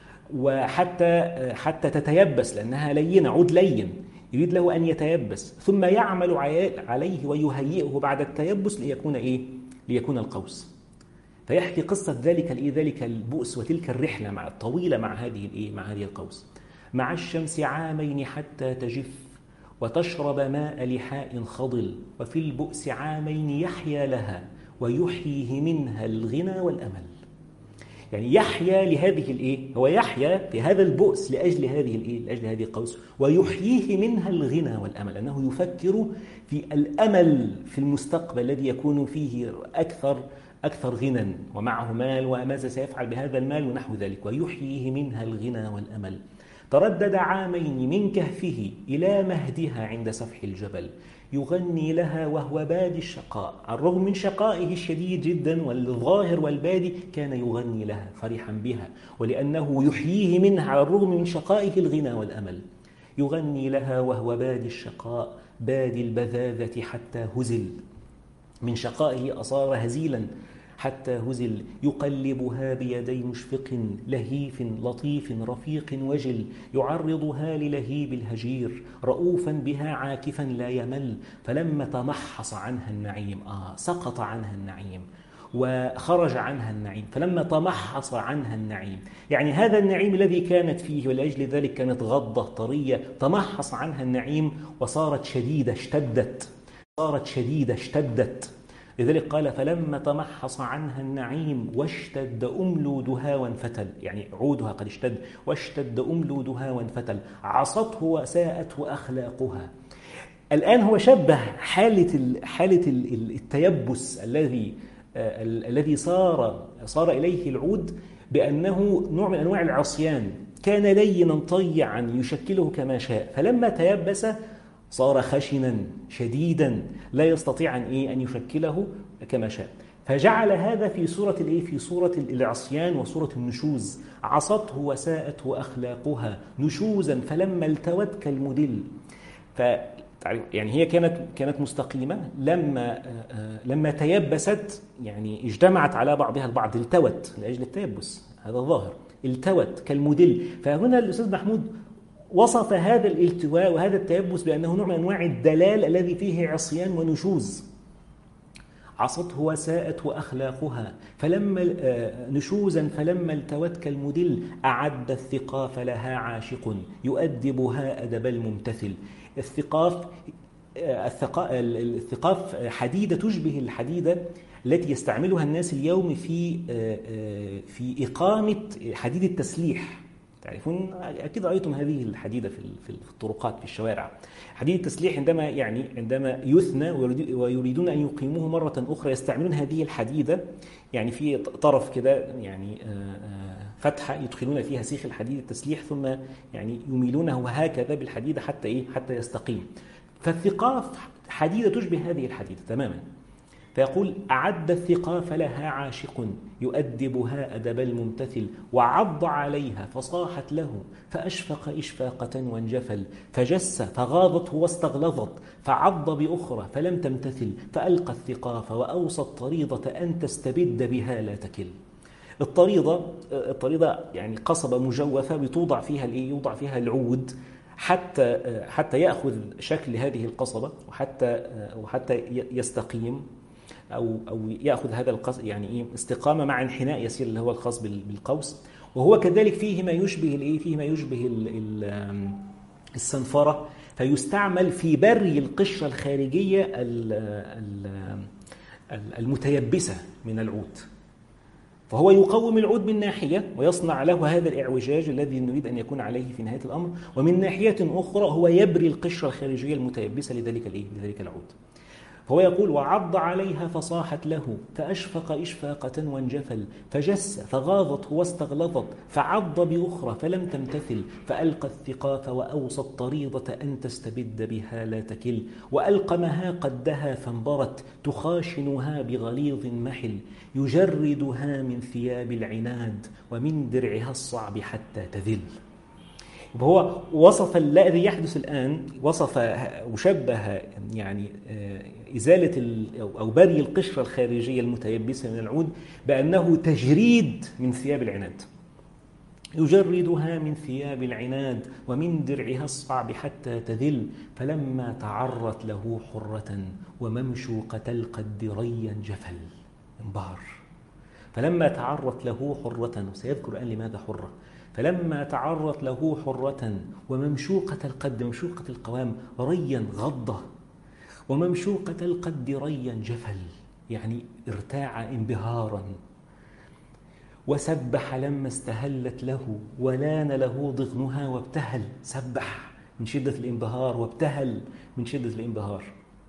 حتى تتيبس، لأنها لينة عود لين يريد له أن يتيبس، ثم يعمل عليه ويهيئه بعد التيبس ليكون القوس. فيحكي قصة ذلك البؤس وتلك الرحلة الطويلة مع هذه القوس. مع الشمس عامين حتى تجف وتشرب ماء لحاء خضل وفي البؤس عامين يحيا لها ويحييه منها الغنى والأمل. يعني يحيا لهذه هو يحيا في هذا البؤس لأجل هذه القوس ويحييه منها الغنى والأمل، أنه يفكر في الأمل في المستقبل الذي يكون فيه أكثر غنى ومعه مال وماذا سيفعل بهذا المال ونحو ذلك، ويحييه منها الغنى والأمل. تردد عامين من كهفه إلى مهدها عند سفح الجبل يغني لها وهو بادي الشقاء، على الرغم من شقائه الشديد جدا والظاهر والبادي كان يغني لها فرحا بها، ولأنه يحييه منها على الرغم من شقائه الغنى والأمل. يغني لها وهو بادي الشقاء بادي البذاذة حتى هزل، من شقائه أصار هزيلا حتى هزل. يقلبها بيدي مشفق لهيف لطيف رفيق وجل يعرضها للهيب الهجير رؤوفا بها عاكفا لا يمل. فلما تمحص عنها النعيم سقط عنها النعيم وخرج عنها النعيم. فلما تمحص عنها النعيم يعني هذا النعيم الذي كانت فيه ولأجل ذلك كانت غضة طرية، تمحص عنها النعيم وصارت شديدة اشتدت لذلك قال فلما تمحص عنها النعيم واشتد أملودها وانفتل، يعني عودها قد اشتد، واشتد أملودها وانفتل، عصته وساءت أخلاقها. الآن هو شبه حالة التيبس الذي صار إليه العود بأنه نوع من أنواع العصيان، كان لينا طيعا يشكله كما شاء، فلما تيبس صار خشنا شديدا لا يستطيع أن يشكله كما شاء. فجعل هذا في صورة العصيان وصورة النشوز. عصته وساءته أخلاقها نشوزا فلما التوت كالمدل. يعني هي كانت مستقيمة، لما تيبست يعني اجتمعت على بعضها البعض، التوت لأجل التيبس، هذا الظاهر، التوت كالمدل. فهنا الأستاذ محمود وصف هذا الالتواء وهذا التيبس بأنه نوع من أنواع الدلال الذي فيه عصيان ونشوز. عصته وساءت أخلاقها نشوزا فلما التوت كالمدل، أعد الثقاف لها عاشق يؤدبها أدب الممتثل. الثقاف حديدة تشبه الحديدة التي يستعملها الناس اليوم في إقامة حديد التسليح. تعرفون أكيد رأيتم هذه الحديدة في الطرقات في الشوارع. حديد التسليح عندما يثنى ويريدون أن يقيموه مرة أخرى يستعملون هذه الحديدة، يعني في طرف كده يعني فتحة يدخلون فيها سيخ الحديد التسليح، ثم يعني يميلونه هكذا بالحديدة حتى يستقيم. فالثقاف حديدة تشبه هذه الحديدة تماما. فيقول أعد الثقاف لها عاشق يؤدبها أدب الممتثل، وعض عليها فصاحت له فأشفق إشفاقة وانجفل، فجس فغاضته واستغلظت، فعض بأخرى فلم تمتثل، فألقى الثقاف وأوصى الطريضة أن تستبد بها لا تكل. الطريضة يعني قصبة مجوفة بتوضع فيها يوضع فيها العود حتى يأخذ شكل هذه القصبة وحتى يستقيم أو يأخذ هذا القص يعني استقامة مع انحناء يسير اللي هو الخاص بالقوس. وهو كذلك فيه ما يشبه الصنفرة، فيستعمل في بري القشرة الخارجية المتيبسة من العود. فهو يقوم العود من ناحية ويصنع له هذا الإعوجاج الذي نريد أن يكون عليه في نهاية الأمر، ومن ناحية أخرى هو يبري القشرة الخارجية المتيبسة لذلك العود. فهو يقول وعض عليها فصاحت له فأشفق إشفاقة وانجفل، فجس فغاضته واستغلظت، فعض بأخرى فلم تمتثل، فألقى الثقاف وأوصى الطريضة أن تستبد بها لا تكل، وألقمها قدها فانبرت تخاشنها بغليظ محل، يجردها من ثياب العناد ومن درعها الصعب حتى تذل. وهو وصف الذي يحدث الآن، وصف وشبه يعني إزالة أو بري القشرة الخارجية المتيبسة من العود بأنه تجريد من ثياب العناد. يجردها من ثياب العناد ومن درعها الصعب حتى تذل، فلما تعرت له حرة وممشوقة القد ريا جفل. انبهر. فلما تعرت له حرة، وسيذكر الآن لماذا حرة. فلما تعرت له حرة وممشوقة القد، ممشوقة القوام، ريا غضة، وممشوقة القد ريا جفل، يعني ارتاع انبهارا. وسبح لما استهلت له ولان له ضغنها وابتهل، سبح من شدة الانبهار وابتهل من شدة الانبهار.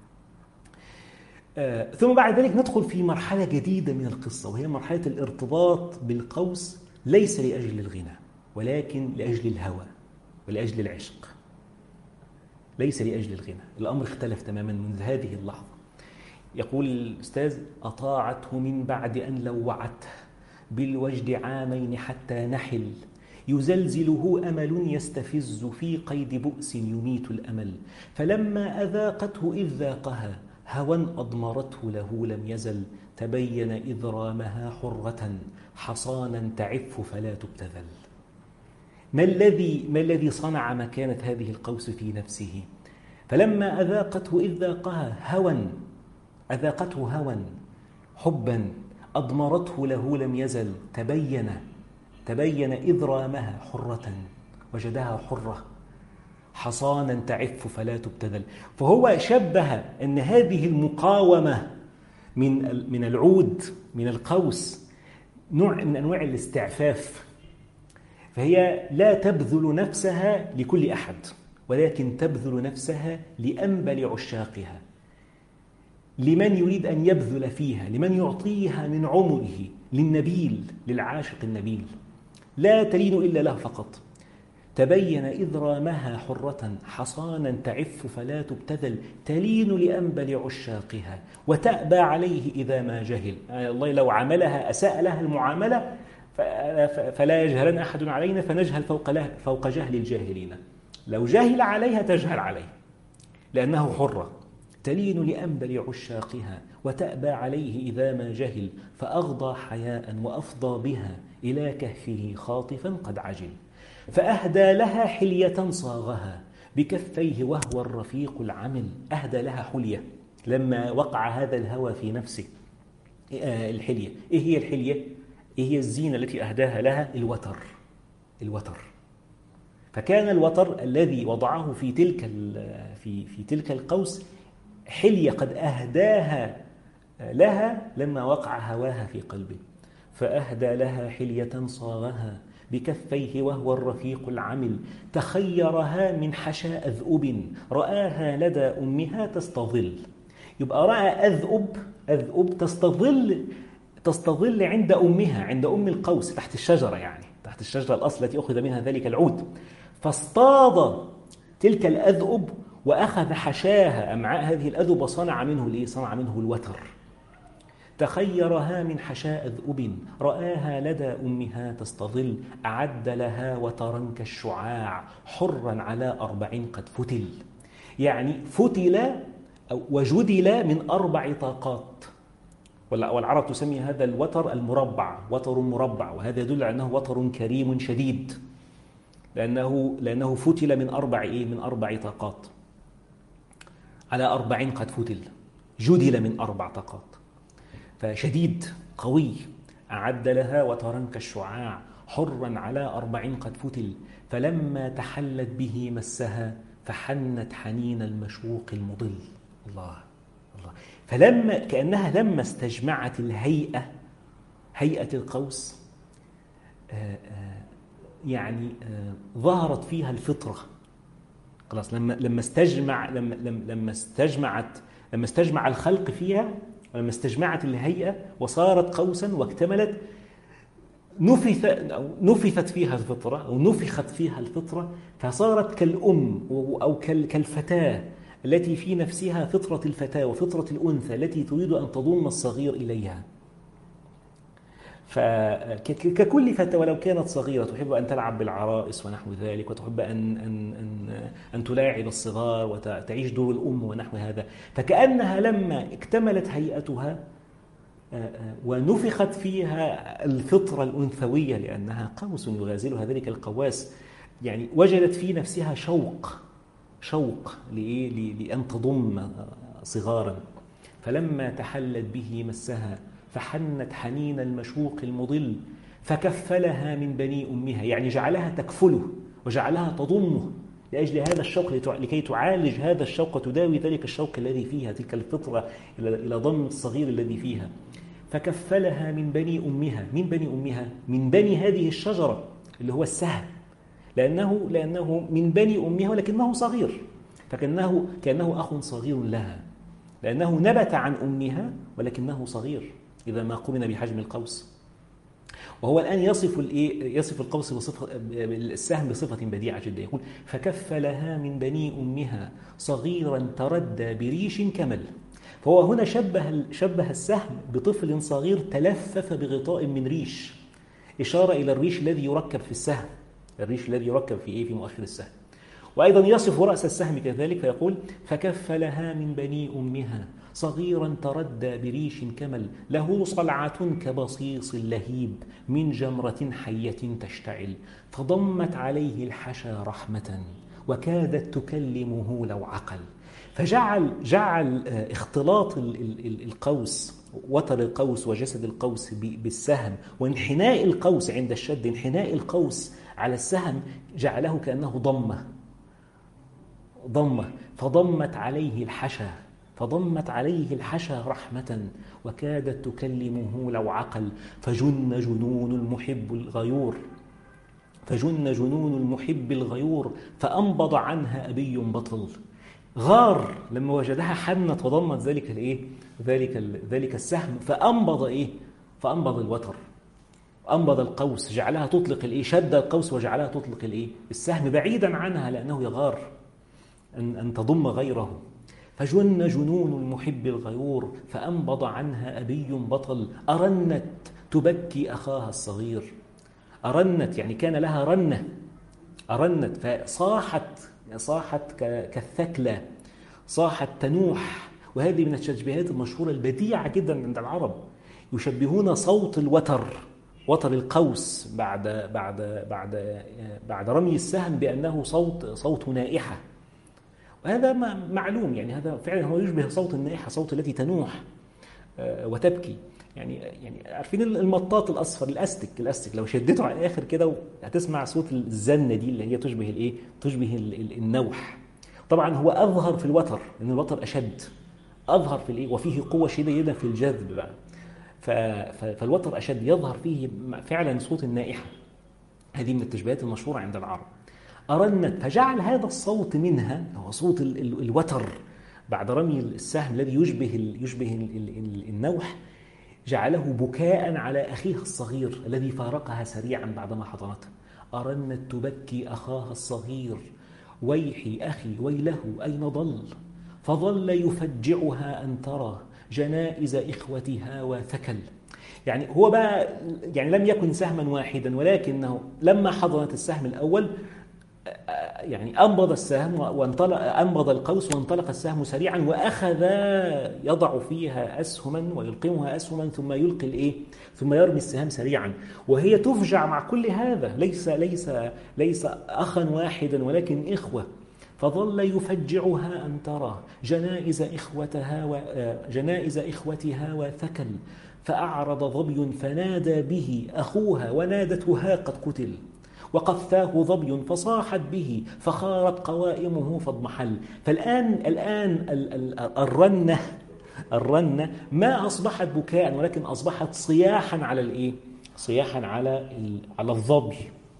ثم بعد ذلك ندخل في مرحلة جديدة من القصة، وهي مرحلة الارتباط بالقوس ليس لأجل الغنى ولكن لأجل الهوى ولأجل العشق، ليس لأجل الغنى. الأمر اختلف تماما منذ هذه اللحظة. يقول الأستاذ أطاعته من بعد أن لوعته بالوجد عامين حتى نحل، يزلزله أمل يستفز في قيد بؤس يميت الأمل، فلما أذاقته إذ ذاقها هوى أضمرته له لم يزل، تبين إذ رامها حرة حصانا تعف فلا تبتذل. ما الذي صنع مكانة هذه القوس في نفسه؟ فلما أذاقته إذ ذاقها أذاقته هوى حبا أضمرته له لم يزل، تبين إذ رامها حرة، وجدها حرة حصانا تعف فلا تبتذل. فهو شبه أن هذه المقاومة من العود، من القوس، نوع من أنواع الاستعفاف. فهي لا تبذل نفسها لكل أحد، ولكن تبذل نفسها لأنبل عشاقها، لمن يريد أن يبذل فيها، لمن يعطيها من عمره، للنبيل، للعاشق النبيل. لا تلين إلا له فقط. تبين إذ رامها حرة حصانا تعف فلا تبتذل، تلين لأنبل عشاقها وتأبى عليه إذا ما جهل. الله لو عملها أساء لها المعاملة فلا يجهلن أحد علينا فنجهل فوق جهل الجاهلين. لو جهل عليها تجهل عليه لأنه حرة. تلين لأنبل عشاقها وتأبى عليه إذا ما جهل، فأغضى حياء وأفضى بها إلى كهفه خاطفا قد عجل. فأهدى لها حلية صاغها بكفيه وهو الرفيق العمل. أهدى لها حلية لما وقع هذا الهوى في نفسه. الحلية إيه هي الحلية؟ إيه هي الزينة التي أهداها لها؟ الوتر. فكان الوتر الذي وضعه في تلك القوس حلية قد أهداها لها لما وقع هواها في قلبه. فأهدى لها حلية صاغها بكفيه وهو الرفيق العمل، تخيرها من حشا أذؤب رآها لدى أمها تستظل. يبقى رأى أذؤب تستظل عند أمها، عند أم القوس، تحت الشجرة، يعني تحت الشجرة الأصل التي أخذ منها ذلك العود. فاصطاد تلك الأذؤب وأخذ حشاها، أمعاء هذه الأذب، وصنع منه صنع منه الوتر. تخيرها من حشاء أذؤب رآها لدى أمها تستظل، أعد لها وترا كالشعاع حرا على 4 قد فتل. يعني فتل وجدل من 4 طاقات. والعرب تسمي هذا الوتر المربع، وتر مربع، وهذا يدل على أنه وتر كريم شديد، لأنه فتل من 4 طاقات. على 4 قد فتل، جدل من 4 طاقات، فشديد قوي. أعد لها وترا كالشعاع حرا على 4 قد فتل، فلما تحلت به مسها فحنت حنين المشوق المضل. الله. فلما كأنها لما استجمعت هيئة القوس، يعني ظهرت فيها الفطرة. خلاص لما استجمع الخلق فيها، ولما استجمعت الهيئة وصارت قوسا واكتملت، نفثت فيها الفطرة أو نفخت فيها الفطرة، فصارت كالأم أو كالفتاة التي في نفسها فطرة الفتاة وفطرة الأنثى التي تريد أن تضم الصغير إليها. فككل فتاة ولو كانت صغيرة تحب أن تلعب بالعرائس ونحو ذلك، وتحب أن تلاعب الصغار وتعيش دور الأم ونحو هذا. فكأنها لما اكتملت هيئتها ونفخت فيها الفطرة الأنثوية، لأنها قوس يغازلها ذلك القواس، يعني وجدت في نفسها شوق لأن تضم صغارا. فلما تحلت به مسها فحنت حنين المشوق المضل، فكفلها من بني أمها، يعني جعلها تكفله وجعلها تضمه لأجل هذا الشوق، لكي تعالج هذا الشوق وتداوي ذلك الشوق الذي فيها، تلك الفطرة إلى ضم الصغير الذي فيها. فكفلها من بني أمها. من بني أمها؟ من بني هذه الشجرة اللي هو السهم، لأنه من بني أمها ولكنه صغير، كأنه أخ صغير لها، لأنه نبت عن أمها ولكنه صغير إذا ما قمنا بحجم القوس. وهو الآن يصف القوس السهم بصفة بديعة جدا. يقول فكفلها من بني أمها صغيرا تردى بريش كمل. فهو هنا شبه السهم بطفل صغير تلفف بغطاء من ريش، إشارة إلى الريش الذي يركب في السهم، الريش الذي يركب في مؤخر السهم. وأيضا يصف رأس السهم كذلك فيقول فكفلها من بني أمها صغيرا تردى بريش كمل، له صلعة كبصيص اللهيب من جمرة حية تشتعل، فضمت عليه الحشا رحمة وكادت تكلمه لو عقل. فجعل اختلاط القوس، وتر القوس وجسد القوس بالسهم، وانحناء القوس عند الشد، انحناء القوس على السهم، جعله كأنه ضمة، فضمت عليه الحشا، فضمت عليه الحشا رحمة وكادت تكلمه لو عقل فجن جنون المحب الغيور فأنبض عنها أبي بطل. غار لما وجدها حنت وضمت ذلك الايه ذلك السهم، فأنبض ايه فأنبض الوتر، أنبض القوس، جعلها تطلق الايه شد القوس وجعلها تطلق الايه السهم بعيدا عنها، لأنه يغار أن تضم غيره. فجن جنون المحب الغيور فأنبض عنها أبي بطل أرنت تبكي أخاها الصغير. أرنت يعني كان لها رنة، أرنت فصاحت كالثكلى، صاحت تنوح. وهذه من التشبيهات المشهورة البديعة جدا عند العرب، يشبهون صوت الوتر، وتر القوس بعد رمي السهم بأنه صوت نائحة. وهذا معلوم، يعني هذا فعلا هو يشبه صوت النائحة، صوت التي تنوح وتبكي. يعني عارفين المطاط الأصفر، الأستك لو شدته على الآخر كده هتسمع صوت الزنة دي اللي هي تشبه النوح. طبعا هو أظهر في الوتر، لأن الوتر أشد، أظهر في الإيه، وفيه قوة شديدة في الجذب بقى. فالوتر أشد، يظهر فيه فعلا صوت النائحة. هذه من التشبيهات المشهورة عند العرب. أرنت، فجعل هذا الصوت منها، هو صوت الوتر بعد رمي السهم الذي يشبه النوح، جعله بكاء على أخيها الصغير الذي فارقها سريعا بعدما حضنته. أرنت تبكي أخاها الصغير ويحي أخي ويله أين ضل، فظل يفجعها أن ترى جنائز إخوتها وثكل. يعني هو بقى يعني لم يكن سهما واحدا، ولكنه لما حضنت السهم الأول يعني أنبض السهم أنبض القوس وانطلق السهم سريعا، وأخذ يضع فيها أسهما ويلقمها أسهما، ثم يرمي السهام سريعا، وهي تفجع مع كل هذا. ليس أخا واحدا ولكن إخوة. فظل يفجعها أن ترى جنائز إخوتها وثكل، فأعرض ظبي فنادى به أخوها ونادته ها قد قتل، وقفاه ظبي فصاحت به فخارت قوائمه فاضمحل. فالآن الرنة ما أصبحت بكاء، ولكن أصبحت صياحا على الإيه؟ صياحا على الظبي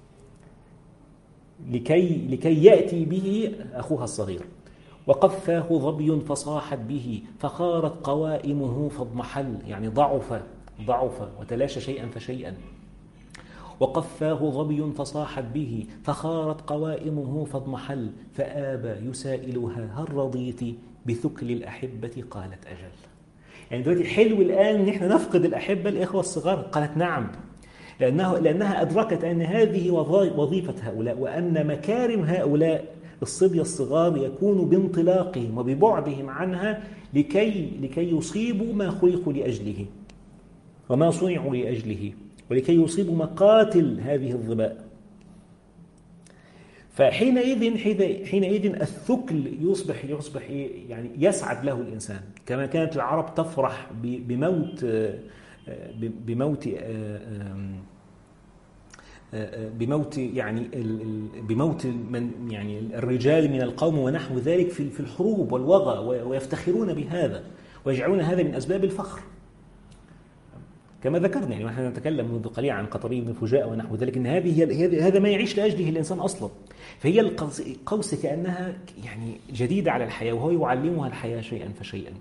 لكي يأتي به أخوها الصغير. وقفاه ظبي فصاحت به فخارت قوائمه فاضمحل، يعني ضعف وتلاشى شيئا فشيئا. وقفاه ظبي فصاحت به فخارت قوائمه فاضمحل، فآبى يسائلها هل رضيت بثكل الأحبة قالت أجل. يعني دلوقتي حلو الآن إن إحنا نفقد الأحبة الإخوة الصغار؟ قالت نعم، لأنها أدركت أن هذه وظيفة هؤلاء، وأن مكارم هؤلاء الصبية الصغار يكون بانطلاقهم وببعدهم عنها لكي يصيبوا ما خلقوا لأجله وما صنعوا لأجله، ولكي يصيبوا مقاتل هذه الظباء. فحينئذ الثكل يصبح يعني يسعد له الإنسان، كما كانت العرب تفرح بموت من يعني الرجال من القوم ونحو ذلك في الحروب والوغى، ويفتخرون بهذا ويجعلون هذا من أسباب الفخر. كما ذكرنا يعني نحن نتكلم منذ قليل عن قطري بن فجاء ونحو ذلك، ان هذا ما يعيش لاجله الانسان اصلا. فهي القوس كانها يعني جديده على الحياه، وهو يعلمها الحياه شيئا فشيئا.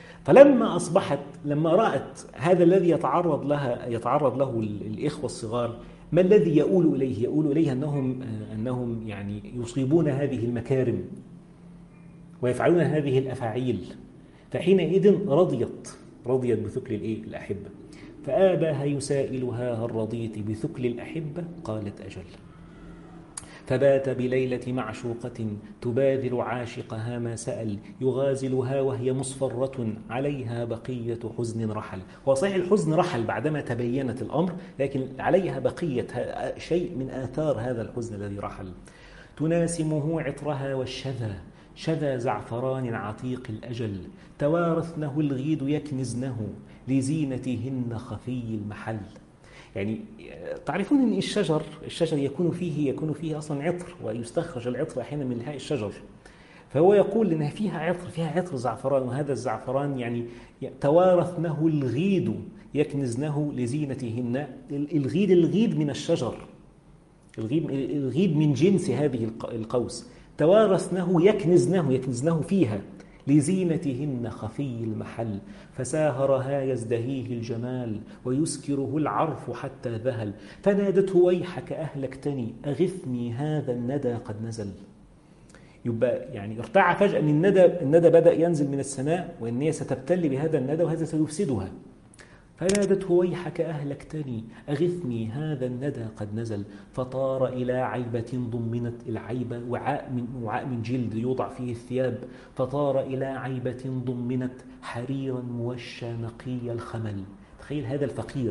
لما رأت هذا الذي يتعرض له الإخوة الصغار، ما الذي يؤول إليه؟ يؤول إليه أنهم يعني يصيبون هذه المكارم ويفعلون هذه الأفاعيل. فحينئذ رضيت بثكل الأحبة. فآباها يسائلها هل رضيت بثكل الأحبة قالت أجل. فبات بليلة معشوقة تباذل عاشقها ما سأل، يغازلها وهي مصفرة عليها بقية حزن رحل. هو صحيح الحزن رحل بعدما تبينت الأمر، لكن عليها بقية شيء من آثار هذا الحزن الذي رحل. تناسمه عطرها والشذا، شذا زعفران عتيق الأجل، توارثنه الغيد يكنزنه لزينتهن خفي المحل. يعني تعرفون ان الشجر يكون فيه اصلا عطر، ويستخرج العطر احيانا من لحاء الشجر. فهو يقول إنها فيها عطر زعفران، وهذا الزعفران يعني توارثنه الغيد يكنزنه لزينتهن. الغيد من الشجر، الغيد من جنس هذه القوس، توارثنه يكنزنه فيها لزينتهن خفي المحل، فساهرها يزدهيه الجمال ويسكره العرف حتى ذهل، فنادته ويحك أهلكتني أغثني هذا الندى قد نزل. يبقى يعني ارتاع فجأة أن الندى بدأ ينزل من السماء، وأن هي ستبتل بهذا الندى وهذا سيفسدها. فنادته ويحك أهلكتني أغثني هذا الندى قد نزل، فطار إلى عيبة ضمنت العيبة وعاء من جلد يوضع فيه الثياب، فطار إلى عيبة ضمنت حريرا موشى نقي الخمل. تخيل هذا الفقير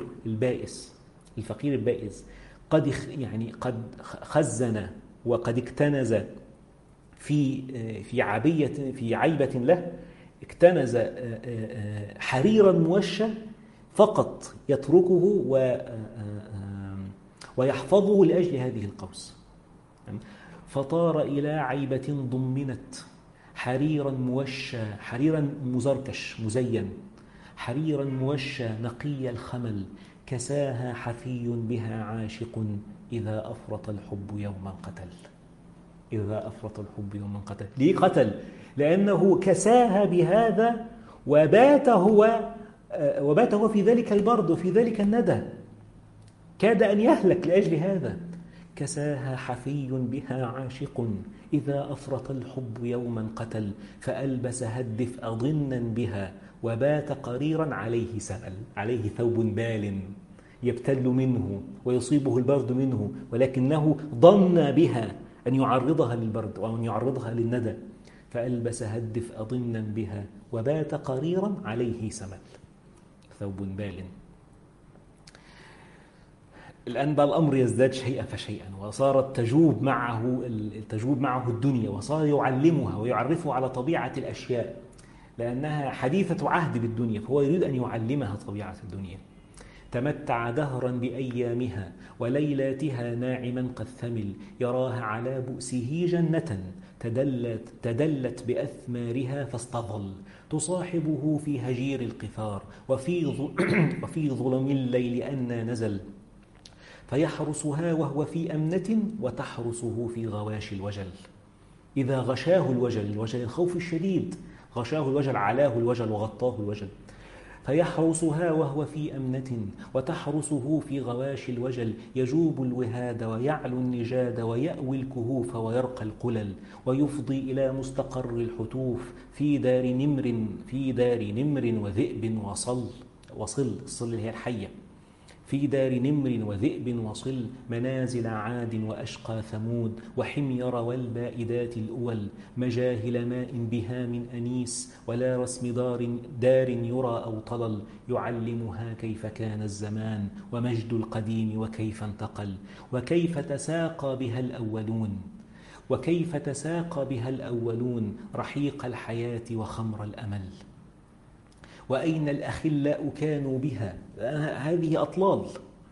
البائس قد خزن وقد اكتنز في عيبة له، اكتنز حريرا موشى فقط يتركه ويحفظه لأجل هذه القوس. فطار إلى عيبة ضمنت حريرا موشى، حريرا مزركش مزين، حريرا موشى نقي الخمل، كساها حفي بها عاشق إذا أفرط الحب يوما قتل. إذا أفرط الحب يوما قتل. ليه قتل؟ لأنه كساها بهذا وبات هو في ذلك البرد وفي ذلك الندى، كاد أن يهلك لأجل هذا. كساها حفي بها عاشق إذا أفرط الحب يوما قتل، فألبسها الدفء ضنا بها وبات قريرا عليه سمل، عليه ثوب بال يبتل منه ويصيبه البرد منه، ولكنه ظن بها أن يعرضها للبرد وأن يعرضها للندى، فألبسها الدفء ضنا بها وبات قريرا عليه سمل، ثوب بال. الآن بقى الأمر يزداد شيئا فشيئا، وصارت تجوب معه الدنيا، وصار يعلمها ويعرفها على طبيعة الأشياء، لأنها حديثة عهد بالدنيا، فهو يريد أن يعلمها طبيعة الدنيا. تمتع دهرا بأيامها وليلاتها ناعما قد ثمل، يراها على بؤسه جنة تدلت بأثمارها فاستظل، تصاحبه في هجير القفار وفي ظلم الليل أنى نزل، فيحرسها وهو في أمنة وتحرسه في غواش الوجل. إذا غشاه الوجل الخوف الشديد، غشاه الوجل، علاه الوجل وغطاه الوجل، فيحرسها وهو في أمنة وتحرسه في غواش الوجل، يجوب الوهاد ويعلو النجاد ويأوي الكهوف ويرقى القلل، ويفضي إلى مستقر الحتوف في دار نمر وذئب وصل، الصل هي الحية، في دار نمر وذئب وصل، منازل عاد وأشقى ثمود وحمير والبائدات الأول، مجاهل ماء بها من أنيس ولا رسم دار يرى أو طلل، يعلمها كيف كان الزمان ومجد القديم وكيف انتقل، وكيف تساقى بها الأولون رحيق الحياة وخمر الأمل، وأين الأخلاء كانوا بها. هذه أطلال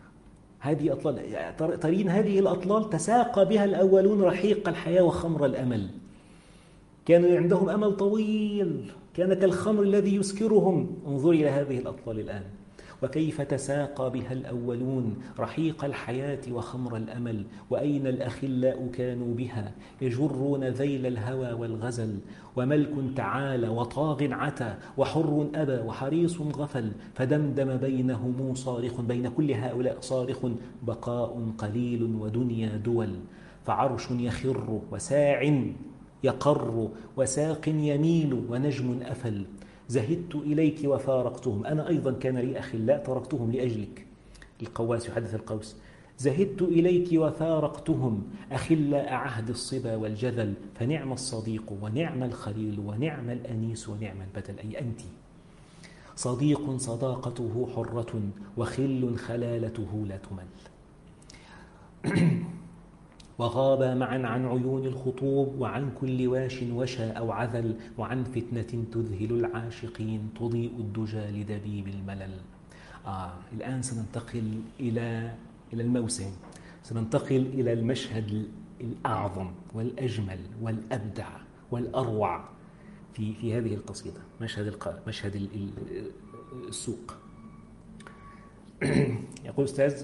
ترين هذه الأطلال تساقى بها الأولون رحيق الحياة وخمر الأمل، كانوا عندهم أمل طويل، كان كالخمر الذي يسكرهم. انظر إلى هذه الأطلال الآن. وكيف تساقى بها الأولون رحيق الحياة وخمر الأمل، وأين الأخلاء كانوا بها يجرون ذيل الهوى والغزل، وملك تعالى وطاغ عتى وحر أبى وحريص غفل، فدمدم بينهم صارخ، بين كل هؤلاء صارخ، بقاء قليل ودنيا دول، فعرش يخر وساع يقر وساق يميل ونجم أفل، زهدت إليك وفارقتهم. أنا أيضا كان لي أخلاء تركتهم لأجلك. القواس يحدث القوس: زهدت إليك وفارقتهم أخلاء عهد الصبا والجذل، فنعم الصديق ونعم الخليل ونعم الأنيس ونعم البدل. أي أنت صديق صداقته حرة، وخل خلالته لا تمل. وغابا معا عن عيون الخطوب، وعن كل واش وشى أو عذل، وعن فتنة تذهل العاشقين تضيء الدجى لدبيب الملل. الآن سننتقل إلى الموسم، سننتقل إلى المشهد الأعظم والأجمل والأبدع والأروع في هذه القصيدة، مشهد السوق. يقول أستاذ: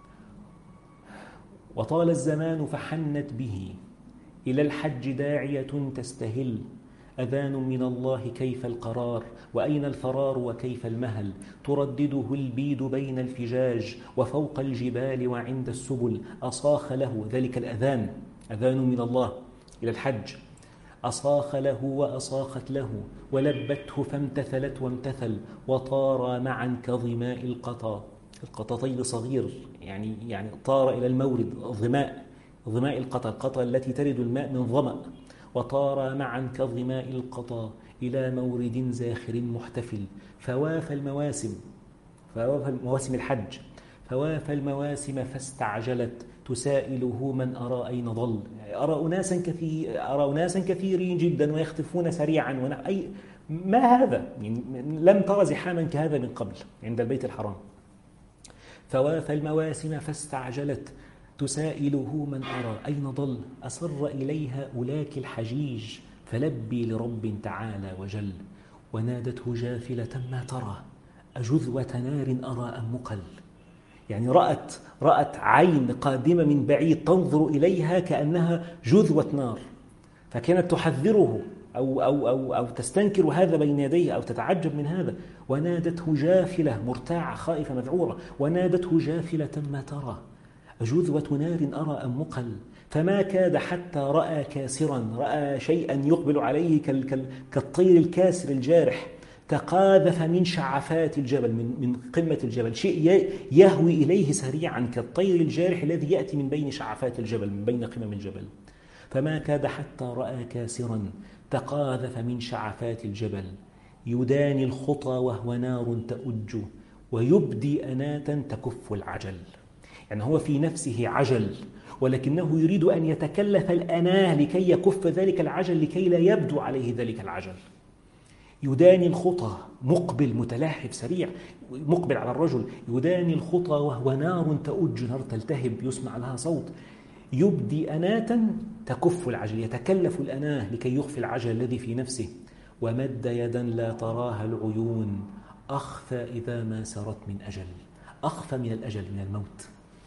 وطال الزمان فحنت به إلى الحج داعية تستهل، أذان من الله كيف القرار وأين الفرار وكيف المهل، تردده البيد بين الفجاج وفوق الجبال وعند السبل، أصاخ له ذلك الأذان، أذان من الله إلى الحج، أصاخ له وأصاخت له ولبته فامتثلت وامتثل، وطار معا كظماء القطا. القطا طير صغير يعني طار إلى المورد، ظماء القطا التي ترد الماء من ظمأ، وطار معا كظماء القطا إلى مورد زاخر محتفل، فوافى مواسم الحج، فوافى المواسم فاستعجلت تسائله من أرى أين ضل. أرى أناسا كثيرين جدا ويختفون سريعا، ما هذا؟ لم ترى زحاما كهذا من قبل عند البيت الحرام. فوافى المواسم فاستعجلت تسائله من أرى أين ضل، أصر إليها أولاك الحجيج فلبي لرب تعالى وجل، ونادته جافلة ما ترى أجذوة نار أرى أم مقل. يعني رأت عين قادمة من بعيد تنظر إليها كأنها جذوة نار، فكانت تحذره أو تستنكر هذا بين يديه أو تتعجب من هذا. ونادته جافلة، مرتاعة خائفة مذعورة، ونادته جافلة ما ترى أجذوة نار أرى أم مقل، فما كاد حتى رأى كاسرا، رأى شيئا يقبل عليه كالطير الكاسر الجارح، تقاذف من شعفات الجبل، من قمة الجبل، شيء يهوي إليه سريعا كالطير الجارح الذي يأتي من بين شعفات الجبل، من بين قمم الجبل. فما كاد حتى رأى كاسرا تقاذف من شعفات الجبل، يداني الخطى وهو نار تؤج، ويبدي أناة تكف العجل. يعني هو في نفسه عجل، ولكنه يريد أن يتكلف الأناه لكي يكف ذلك العجل، لكي لا يبدو عليه ذلك العجل. يداني الخطى، مقبل متلهف سريع، مقبل على الرجل. يداني الخطى وهو نار تؤج، نار تلتهب يسمع لها صوت. يبدي أناة تكف العجل، يتكلف الأناه لكي يخفي العجل الذي في نفسه. ومد يدا لا تراها العيون، أخفى إذا ما سرت من أجل. أخفى من الأجل، من الموت.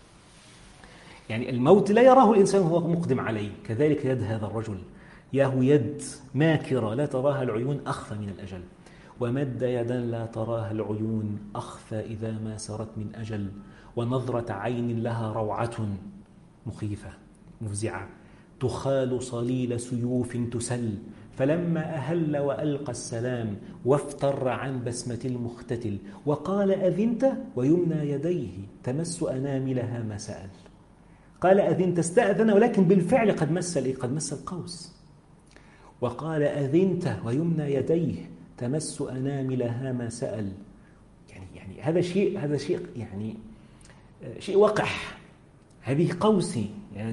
يعني الموت لا يراه الإنسان وهو مقدم عليه، كذلك يد هذا الرجل، يهو يد ماكرة لا تراها العيون، أخفى من الأجل. ومد يدا لا تراها العيون، أخفى إذا ما سرت من أجل. ونظرة عين لها روعة مخيفة مفزعة، تخال صليل سيوف تسل. فلما أهل وألقى السلام، وافتر عن بسمة المختتل، وقال أذنت ويمنى يديه تمس أناملها ما سأل. قال أذنت، استأذن، ولكن بالفعل قد مس القوس. وقال أذنت ويمنى يديه تمس أناملها ما سأل. يعني هذا شيء يعني شيء وقح. هذه قوسي،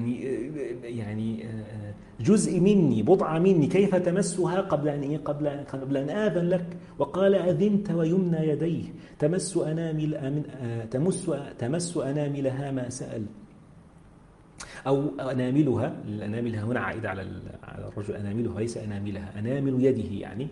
يعني جزء مني، بضعة مني، كيف تمسها قبل أن آذن لك؟ وقال أذنت ويمنى يديه تمس أناملها ما سأل، أو أناملها. الأناملها هنا عائدة على الرجل، أناملها ليس أناملها، أنامل يده يعني.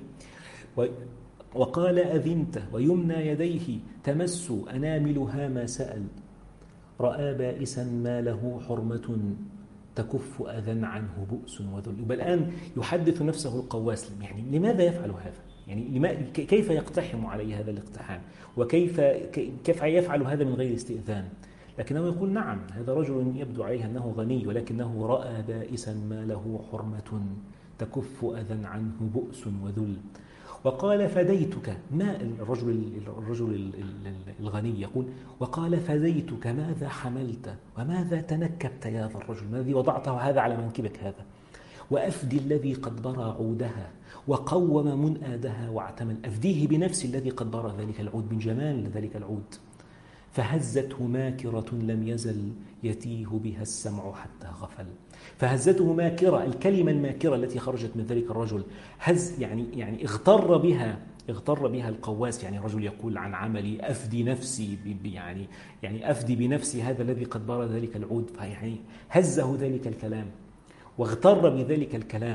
وقال أذنت ويمنى يديه تمس أناملها ما سأل، رأى بائسا ما له حرمة تكف أذى عنه بؤس وذل. يبقى الآن يحدث نفسه القواس، يعني لماذا يفعل هذا؟ يعني كيف يقتحم عليه هذا الاقتحام؟ وكيف يفعل هذا من غير استئذان؟ لكنه يقول نعم، هذا رجل يبدو عليه أنه غني، ولكنه رأى بائسا ما له حرمة تكف أذى عنه بؤس وذل. وقال فديتك، ما الرجل الغني يقول وقال فديتك ماذا حملت وماذا تنكبت يا ذا الرجل، الذي وضعته هذا على منكبك هذا؟ وأفدي الذي قد برى عودها وقوم منآدها واعتمل، أفديه بنفسي الذي قد برى ذلك العود، من جمال ذلك العود. فهزته ماكرة لم يزل يتيه بها السمع حتى غفل. فهزته ماكرة، الكلمة الماكرة التي خرجت من ذلك الرجل، هز يعني اغتر بها القواس. يعني الرجل يقول عن عملي أفدي نفسي، يعني أفدي بنفسي هذا الذي قد برى ذلك العود. فيعني هزه ذلك الكلام واغتر بذلك الكلام،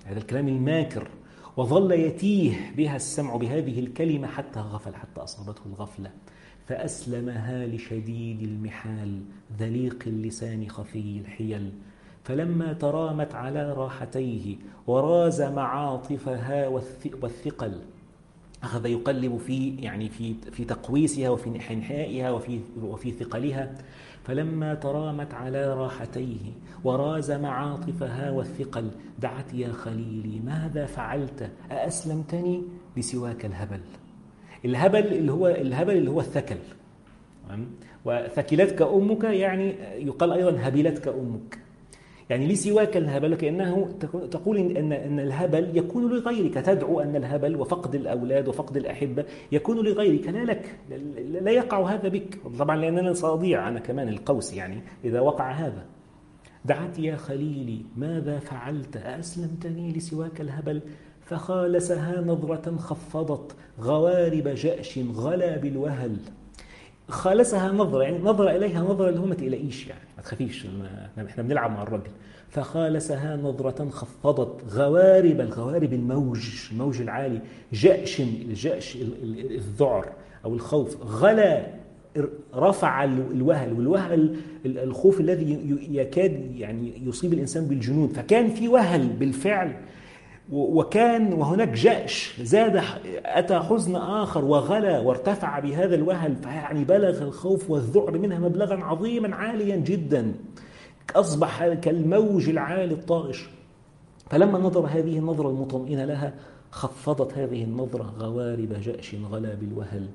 هذا الكلام الماكر، وظل يتيه بها السمع بهذه الكلمة حتى غفل، حتى أصابته الغفلة، فأسلمها لشديد المحال ذليق اللسان خفي الحيل. فلما ترامت على راحتيه وراز معاطفها والثقل، أخذ يقلب في تقويسها وفي حنحائها وفي ثقلها. فلما ترامت على راحتيه وراز معاطفها والثقل دعت: يا خليلي ماذا فعلت؟ أأسلمتني لسواك الهبل. الهبل اللي هو الثكل. وثكلتك أمك، يعني يقال أيضا هبلتك أمك، يعني لسواك الهبل، كأنه تقول أن الهبل يكون لغيرك، تدعو أن الهبل وفقد الأولاد وفقد الأحبة يكون لغيرك لا لك، لا يقع هذا بك، طبعا لأننا سأضيع أنا كمان القوس يعني إذا وقع هذا. دعت: يا خليلي ماذا فعلت؟ أسلمتني لسواك الهبل. فخالسها نظرة خفضت غوارب جأش غلا بالوهل. خالسها نظرة، يعني نظرة إليها نظرة اللي هو ما تقلقيش، يعني ما تخافيش، احنا بنلعب مع الرجل. فخالسها نظرة خفضت الغوارب الموج العالي، جأش الذعر أو الخوف، غلا رفع الوهل، والوهل الخوف الذي يكاد يعني يصيب الإنسان بالجنون، فكان في وهل بالفعل، وهناك جأش زاد، أتى حزن آخر وغلا وارتفع بهذا الوهل، فيعني بلغ الخوف والذعر منها مبلغا عظيما عاليا جدا، أصبح كالموج العالي الطائش. فلما نظر هذه النظرة المطمئنة لها خفضت هذه النظرة غوارب جأش غلا بالوهل.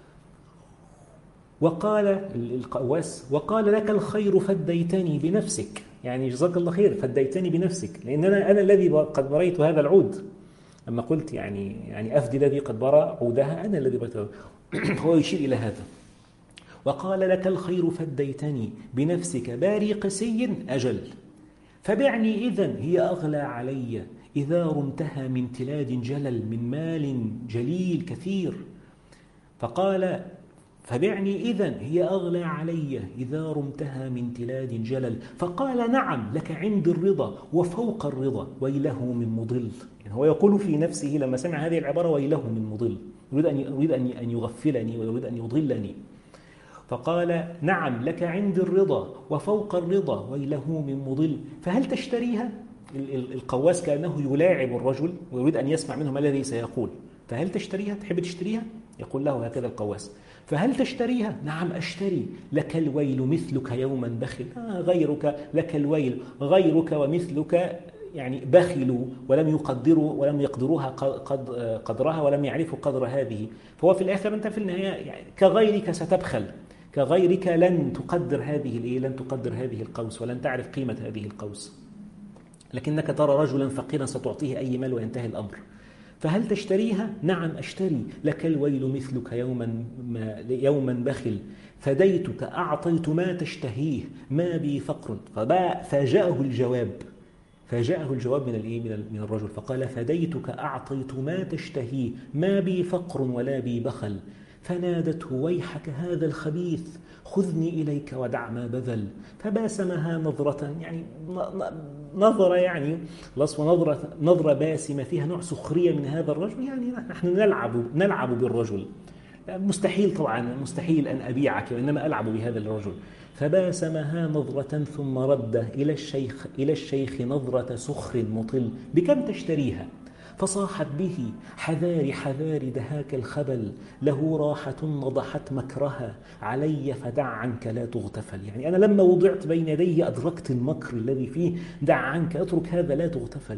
وقال القواس: وقال لك الخير فديتني بنفسك، يعني جزاك الله خير فديتني بنفسك، لأن أنا الذي قد بريت هذا العود، أما قلت يعني أفدي الذي قد برى عودها، أنا الذي بريت هو يشير إلى هذا. وقال لك الخير فديتني بنفسك باري قسي أجل، فبعني إذن هي أغلى علي إذا رمتها من تلاد جلل، من مال جليل كثير. فقال: فبعني إذن هي أغلى علي إذا رمتها من تلاد جلل. فقال: نعم لك عند الرضا وفوق الرضا ويله من مضل. يعني هو يقول في نفسه لما سمع هذه العبارة: ويله من مضل، يريد أن يغفلني ويريد أن يضلني. فقال: نعم لك عند الرضا وفوق الرضا ويله من مضل، فهل تشتريها؟ القواس كأنه يلاعب الرجل ويريد أن يسمع منه ما الذي سيقول. فهل تشتريها؟ تحب تشتريها؟ يقول له هكذا القواس: فهل تشتريها؟ نعم أشتري. لك الويل مثلك يوما بخل. غيرك لك الويل، غيرك ومثلك يعني بخلوا ولم يقدروها قدرها ولم يعرفوا قدر هذه. فهو في الآخر أنت في النهاية يعني كغيرك ستبخل، كغيرك لن تقدر هذه القوس ولن تعرف قيمة هذه القوس، لكنك ترى رجلا فقيرا ستعطيه أي مال وينتهي الأمر. فهل تشتريها؟ نعم أشتري. لك الويل مثلك يوما بخل، فديتك أعطيت ما تشتهيه ما بي فقر. فجاءه الجواب من الرجل، فقال: فديتك أعطيت ما تشتهيه ما بي فقر ولا بي بخل. فنادته: ويحك هذا الخبيث، خذني إليك ودع ما بذل. فباسمها نظرة، يعني نظرة يعني نظرة باسمة فيها نوع سخرية من هذا الرجل، يعني نحن نلعب بالرجل، مستحيل طبعا، مستحيل أن أبيعك، وإنما ألعب بهذا الرجل. فباسمها نظرة ثم رد إلى الشيخ نظرة سخر مطل: بكم تشتريها؟ فصاحت به: حذاري دهاك الخبل، له راحة نضحت مكرها، علي فدع عنك لا تغتفل. يعني أنا لما وضعت بين يديه أدركت المكر الذي فيه، دع عنك، اترك هذا لا تغتفل.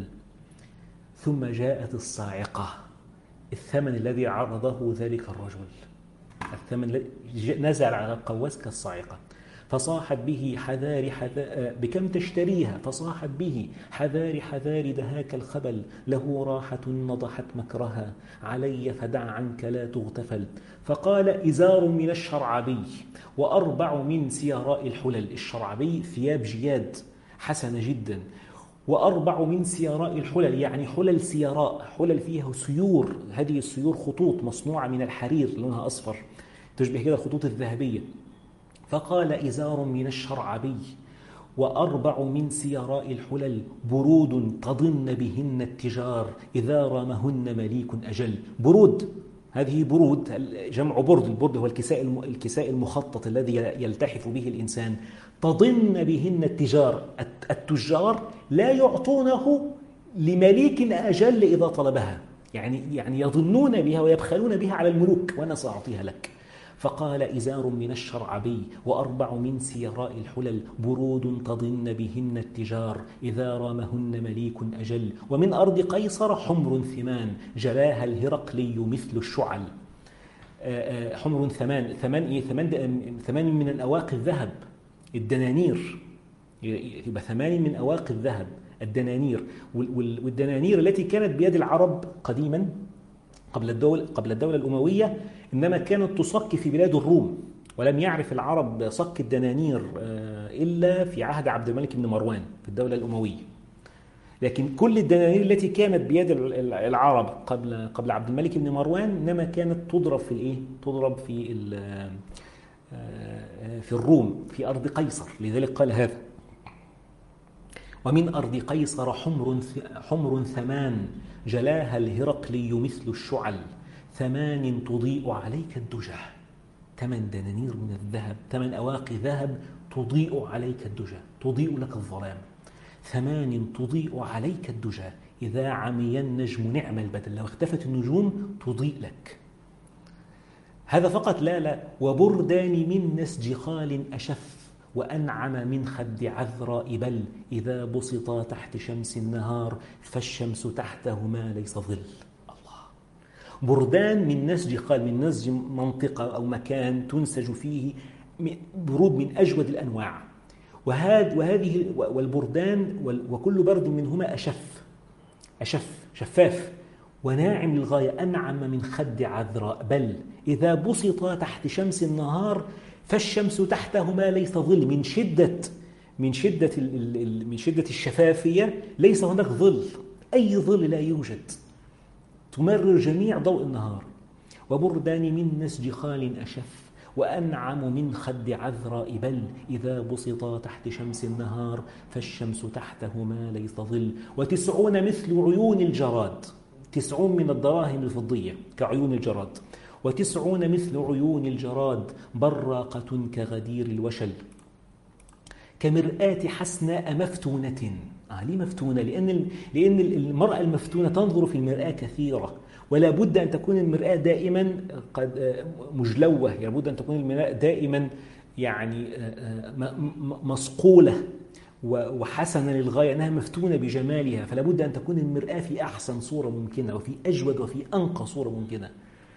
ثم جاءت الصاعقة، الثمن الذي عرضه ذلك الرجل، الثمن نزل على القواس كالصاعقة. فصاحت به: بكم تشتريها؟ فصاحت به: حذاري دهاك الخبل، له راحة نضحت مكرها، علي فدع عنك لا تغتفل. فقال: إزار من الشرعبي وأربع من سيراء الحلل. الشرعبي ثياب جياد حسنة جدا، وأربع من سيراء الحلل، يعني حلل سيراء، حلل فيها سيور، هذه السيور خطوط مصنوعة من الحرير لونها أصفر تشبه كده الخطوط الذهبية. فقال: إزار من الشرعبي وأربع من سيراء الحلل برود تضن بهن التجار إذا رامهن مليك أجل. برود، هذه برود جمع برد. البرد هو الكساء المخطط الذي يلتحف به الإنسان. تضن بهن التجار لا يعطونه لمليك أجل إذا طلبها، يعني يظنون بها ويبخلون بها على الملوك، وأنا سأعطيها لك. فقال إزار من الشرعبي وأربع من سيراء الحلل برود تضن بهن التجار إذا رامهن مليك أجل. ومن أرض قيصر حمر ثمان جلاها الهرقلي مثل الشعل. حمر ثمان من أواقي الذهب الدنانير، يبقى 8 من أواقي الذهب الدنانير. والدنانير التي كانت بيد العرب قديما قبل الدولة الأموية إنما كانت تصك في بلاد الروم، ولم يعرف العرب صك الدنانير إلا في عهد عبد الملك بن مروان في الدولة الأموية. لكن كل الدنانير التي كانت بيد العرب قبل عبد الملك بن مروان إنما كانت تضرب تضرب في الروم، في أرض قيصر، لذلك قال هذا. ومن أرض قيصر حمر 8 جلاها الهرقلي مثل الشعل 8 تضيء عليك الدجى. 8 دنانير من الذهب، 8 أواقي ذهب تضيء عليك الدجى، تضيء لك الظلام. 8 تضيء عليك الدجى إذا عمي النجم نعم البدل، لو اختفت النجوم تضيء لك. هذا فقط لا، وبردان من نسج خال أشف وأنعم من خد عذراء بل إذا بسطا تحت شمس النهار فالشمس تحتهما ليس ظل. الله. بردان من نسج خال، من نسج منطقة أو مكان تنسج فيه برود من أجود الأنواع. وهذه والبردان وكل برد منهما شفاف وناعم للغاية. أنعم من خد عذراء بل إذا بسطا تحت شمس النهار فالشمس تحتهما ليس ظل. من شدة الشفافية ليس هناك ظل، أي ظل لا يوجد، تمرر جميع ضوء النهار. وبردان من نسج خال أشف وأنعم من خد عذراء بل إذا بسطا تحت شمس النهار فالشمس تحتهما ليس ظل. 90 مثل عيون الجراد، 90 من الدراهم الفضية كعيون الجراد. 90 مثل عيون الجراد براقة كغدير الوشل كمرآة حسناء مفتونة. ليه مفتونة؟ لأن المرأة المفتونة تنظر في المرآة كثيرة، ولا بد أن تكون المرآة دائما قد مجلوة، لابد أن تكون المرآة دائما يعني مصقولة وحسنة للغاية، أنها مفتونة بجمالها، فلا بد أن تكون المرآة في أحسن صورة ممكنة وفي أجود وفي أنقى صورة ممكنة.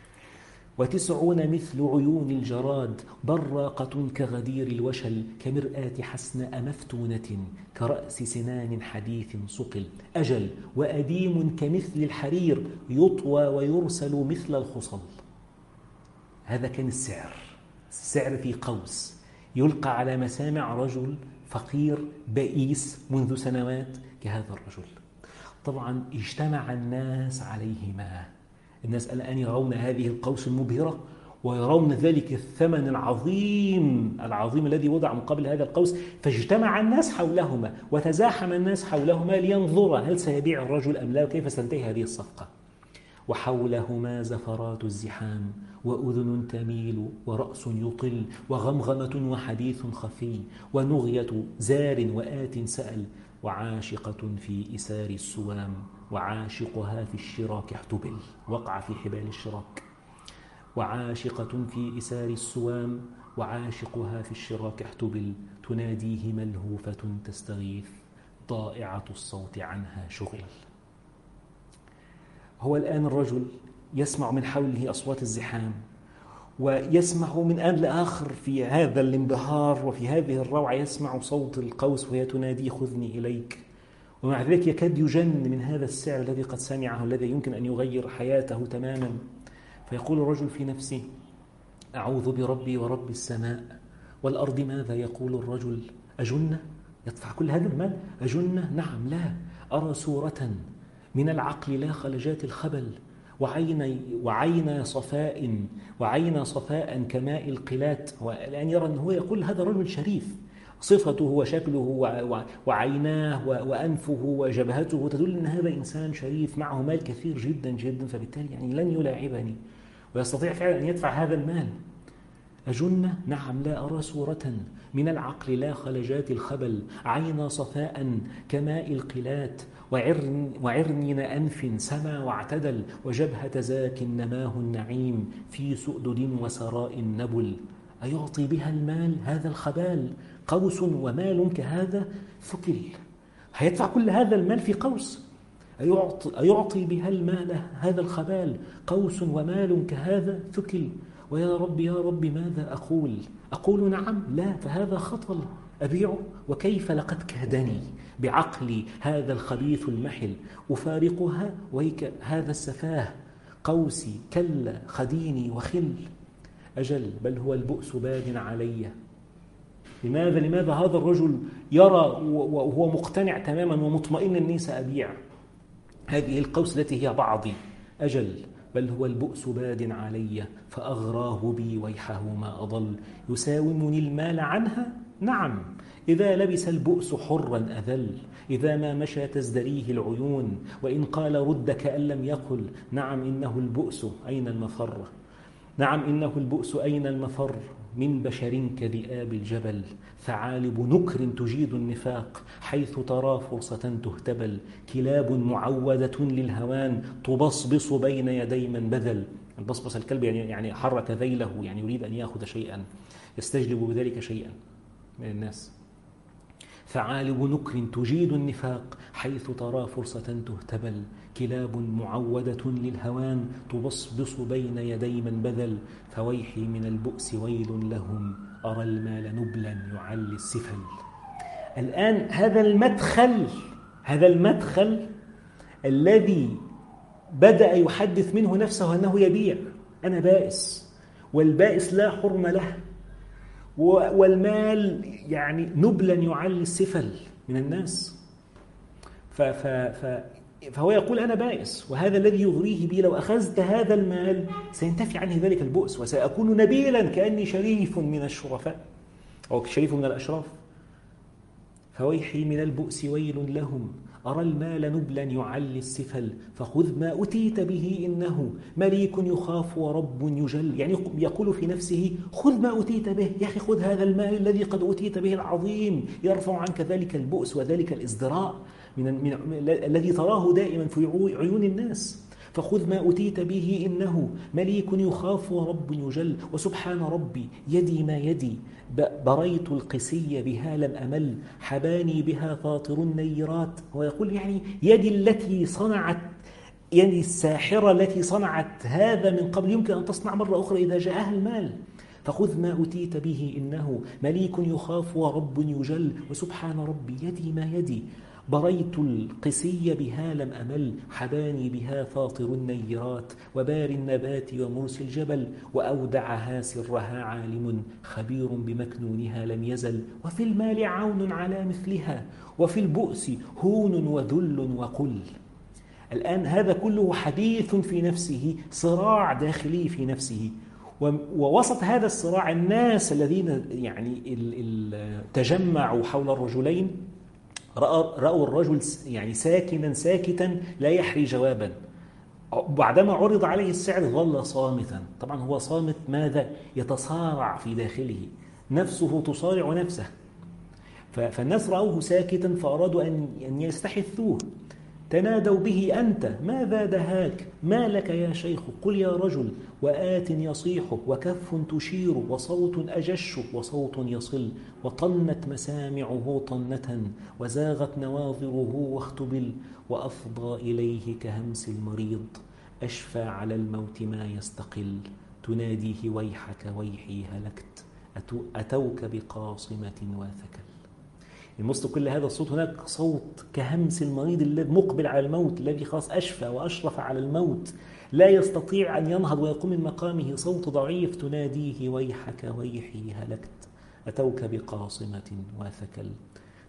90 مثل عيون الجراد براقة كغدير الوشل كمرآة حسناء مفتونة كرأس سنان حديث صقل أجل وأديم كمثل الحرير يطوى ويرسل مثل الخصل. هذا كان السعر في قوس يلقى على مسامع رجل فقير بئيس منذ سنوات كهذا الرجل. طبعا اجتمع الناس عليهما، الناس الآن يرون هذه القوس المبهرة ويرون ذلك الثمن العظيم الذي وضع مقابل هذا القوس، فاجتمع الناس حولهما وتزاحم الناس حولهما لينظر هل سيبيع الرجل أم لا وكيف ستنتهي هذه الصفقة. وحولهما زفرات الزحام وأذن تميل ورأس يطل وغمغمة وحديث خفي ونغية زار وآت سأل وعاشقة في إسار السوام وعاشقها في الشراك احتبل. وقع في حبال الشراك. وعاشقة في إسار السوام وعاشقها في الشراك احتبل تناديه ملهوفة تستغيث ضائعة الصوت عنها شغل. هو الآن الرجل يسمع من حوله أصوات الزحام ويسمع من آن لآخر في هذا الانبهار وفي هذه الروعة يسمع صوت القوس وهي تنادي خذني إليك، ومع ذلك يكاد يجن من هذا السعر الذي قد سمعه الذي يمكن أن يغير حياته تماما. فيقول الرجل في نفسه أعوذ بربي ورب السماء والأرض ماذا يقول الرجل أجنة يدفع كل هذا المال؟ أجنة؟ نعم لا، أرى صورة من العقل لا خلجات الخبل وعين صفاء كماء القلات. والآن يرى أنه يقول هذا رجل شريف، صفته وشكله وعيناه وأنفه وجبهته تدل أن هذا إنسان شريف معه مال كثير جدا جدا، فبالتالي يعني لن يلاعبني ويستطيع فعلا أن يدفع هذا المال. أجن؟ نعم، لا أرى صورة من العقل لا خلجات الخبل، عين صفاء كماء القلات، وعرنين أنف سما واعتدل، وجبهة زاك نماه النعيم في سؤدد وسراء نبل. أيعطي بها المال هذا الخبال؟ قوس ومال كهذا ثكل. هيدفع كل هذا المال في قوس. أيعطي بها المال هذا الخبال؟ قوس ومال كهذا ثكل. ويا رب يا رب ماذا أقول نعم لا، فهذا خطل أبيعه. وكيف لقد كادني بعقلي هذا الخبيث المحل، أفارقها ويك هذا السفاه، قوسي كلا خديني وخل. أجل بل هو البؤس باد علي. لماذا هذا الرجل يرى وهو مقتنع تماما ومطمئن أني سأبيع هذه القوس التي هي بعضي؟ أجل بل هو البؤس باد علي، فأغراه بي ويحه ما أضل. يساومني المال عنها؟ نعم، إذا لبس البؤس حرا أذل. إذا ما مشى تزدريه العيون، وإن قال رد كأن لم يقل. نعم إنه البؤس أين المفر؟ نعم إنه البؤس أين المفر؟ من بشر كذئاب الجبل، ثعالب نكر تجيد النفاق، حيث ترى فرصة تهتبل. كلاب معودة للهوان، تبصبص بين يدي من بذل. البصبص الكلب يعني حرك ذيله، يعني يريد أن يأخذ شيئا، يستجلب بذلك شيئا من الناس. ثعالب نكر تجيد النفاق، حيث ترى فرصة تهتبل. كلاب معودة للهوان، تبصبص بين يدي من بذل. فويحي من البؤس ويل لهم، أرى المال نبلا يعلي السفل. الآن هذا المدخل الذي بدأ يحدث منه نفسه أنه يبيع. أنا بائس، والبائس لا حرم له، والمال يعني نبلا يعلي السفل من الناس. فهو يقول أنا بائس، وهذا الذي يغريه بي. لو أخذت هذا المال سينتفي عنه ذلك البؤس، وسأكون نبيلا كأني شريف من الشرفاء أو شريف من الأشراف. فويحي من البؤس ويل لهم، أرى المال نبلا يعلي السفل. فخذ ما أتيت به إنه مليك يخاف ورب يجل. يعني يقول في نفسه خذ ما أتيت به، يا أخي خذ هذا المال الذي قد أتيت به العظيم، يرفع عنك ذلك البؤس وذلك الازدراء الذي تراه دائما في عيون الناس. فخذ ما أتيت به إنه مليك يخاف ورب يجل. وسبحان ربي يدي ما يدي، بريت القسي بها لم أمل، حباني بها فاطر النيرات. ويقول يعني يدي التي صنعت، يعني الساحرة التي صنعت هذا من قبل يمكن أن تصنع مرة أخرى إذا جاءها المال. فخذ ما أتيت به إنه مليك يخاف ورب يجل. وسبحان ربي يدي ما يدي، بريت القسي بها لم أمل، حباني بها فاطر النيرات، وبار النبات ومرسي الجبل. وأودعها سرها عالم، خبير بمكنونها لم يزل. وفي المال عون على مثلها، وفي البؤس هون وذل وقل. الآن هذا كله حديث في نفسه، صراع داخلي في نفسه. ووسط هذا الصراع الناس الذين يعني تجمعوا حول الرجلين رأوا الرجل يعني ساكتا لا يحري جوابا. بعدما عرض عليه السعر ظل صامتا. طبعا هو صامت، ماذا؟ يتصارع في داخله، نفسه تصارع نفسه. فالناس رأوه ساكتا فأرادوا أن يستحثوه. تنادوا به أنت ماذا دهاك، ما لك يا شيخ، قل يا رجل. وآت يصيح وكف تشير وصوت أجش وصوت يصل. وطنت مسامعه طنة وزاغت نواظره واختبل. وأفضى إليه كهمس المريض، أشفى على الموت ما يستقل. تناديه ويحك ويحي هلكت، أتوك بقاصمة وثكل. وسط كل هذا الصوت هناك صوت كهمس المريض الذي مقبل على الموت، الذي خلاص أشفى وأشرف على الموت، لا يستطيع أن ينهض ويقوم من مقامه، صوت ضعيف. تناديه ويحك ويحي هلكت، أتوك بقاصمة وثكل.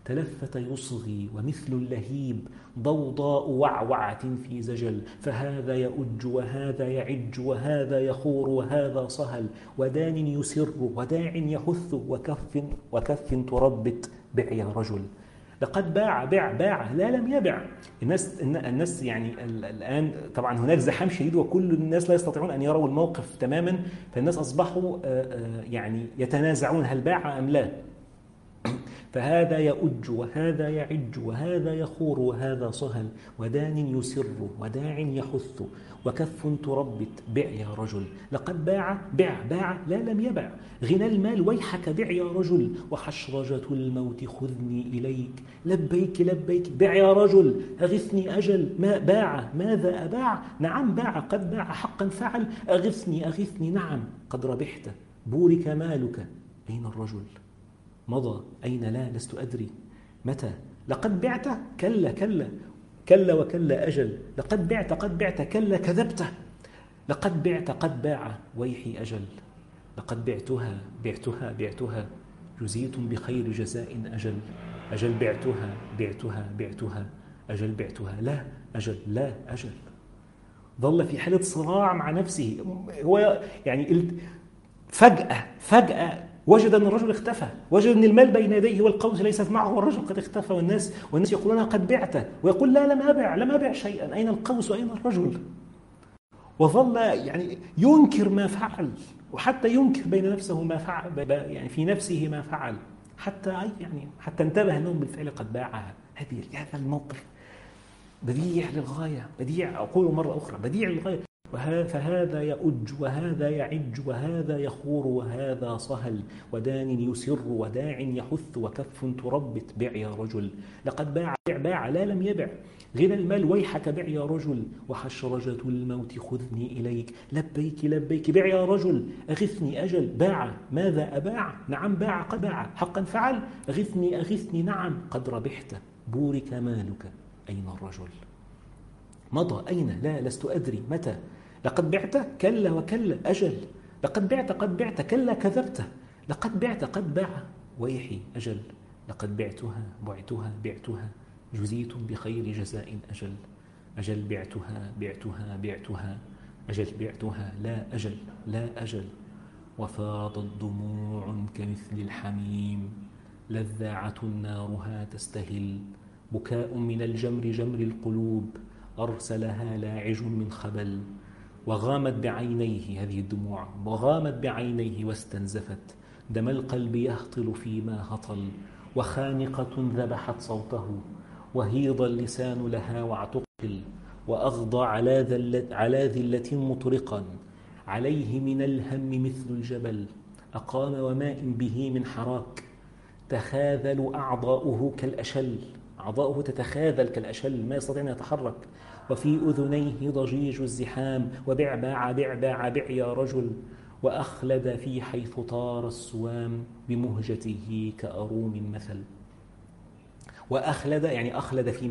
تلفت يصغي ومثل اللهيب ضوضاء وعوعة في زجل، فهذا يؤج وهذا يعج وهذا يخور وهذا صهل، ودان يسر وداع يحث وكف تربت بع يا رجل. لقد باع لا لم يبع. الناس يعني الآن طبعا هناك زحام شديد وكل الناس لا يستطيعون أن يروا الموقف تماما، فالناس أصبحوا يعني يتنازعون هل باع أم لا. فهذا يؤج وهذا يعج وهذا يخور وهذا صهل، ودان يسر وداع يحث وكف تربت بع يا رجل. لقد باع لا لم يبع. غنى المال ويحك بع يا رجل، وحشرجة الموت خذني إليك لبيك بع يا رجل. أغثني أجل ما باع ماذا أباع؟ نعم باع قد باع حقا فعل. أغثني نعم قد ربحت بورك مالك أين الرجل؟ مضى أين لا لست أدري متى. لقد بعت كلا وكلا أجل. لقد بعت كلا كذبت. لقد بعت قد باع ويحي أجل. لقد بعتها جزيتم بخير جزاء أجل بعتها أجل بعتها لا أجل. ظل في حالة صراع مع نفسه. هو يعني فجأة وجد أن الرجل اختفى، وجد أن المال بين يديه والقوس ليست معه والرجل قد اختفى، والناس يقولون قد بعته، ويقول لا لم أبع شيئا، أين القوس وأين الرجل؟ وظل يعني ينكر ما فعل، وحتى ينكر بين نفسه ما فعل، يعني في نفسه ما فعل، حتى انتبه أنه بالفعل قد باعها. هذا الموقف بديع للغاية، بديع، أقول مرة أخرى بديع للغاية. فهذا يؤج وهذا يعج وهذا يخور وهذا صهل، ودان يسر وداع يحث وكف تربت بع يا رجل. لقد باع لا لم يبع. غنى المال ويحك بع يا رجل، وحشرجة الموت خذني إليك لبيك بع يا رجل. أغثني أجل باع ماذا أباع؟ نعم باع قد باع حقا فعل. أغثني نعم قد ربحت بورك مالك أين الرجل؟ مضى أين لا لست أدري متى. لقد بعت كلا وكلا أجل. لقد بعت كلا كذبت. لقد بعت قد باع ويحي أجل. لقد بعتها جزيتم بخير جزاء أجل بعتها أجل بعتها لا أجل. وفاضت دموع كمثل الحميم، لذاعة نارها تستهل، بكاء من جمر القلوب، أرسلها لاعج من خبل. وغامت بعينيه هذه الدموع، وغامت بعينيه واستنزفت، دم القلب يهطل فيما هطل. وخانقة ذبحت صوته، وهيض اللسان لها واعتقل، وأغضى على ذلة مطرقا، عليه من الهم مثل الجبل. أقام وماء به من حراك، تخاذل أعضاؤه كالأشل، أعضاؤه تتخاذل كالأشل ما يستطيع أن يتحرك. وفي أذنيه ضجيج الزحام، وبع يا رجل. وأخلد في حيث طار السوام، بمهجته كأروم مثل. وأخلد يعني أخلد في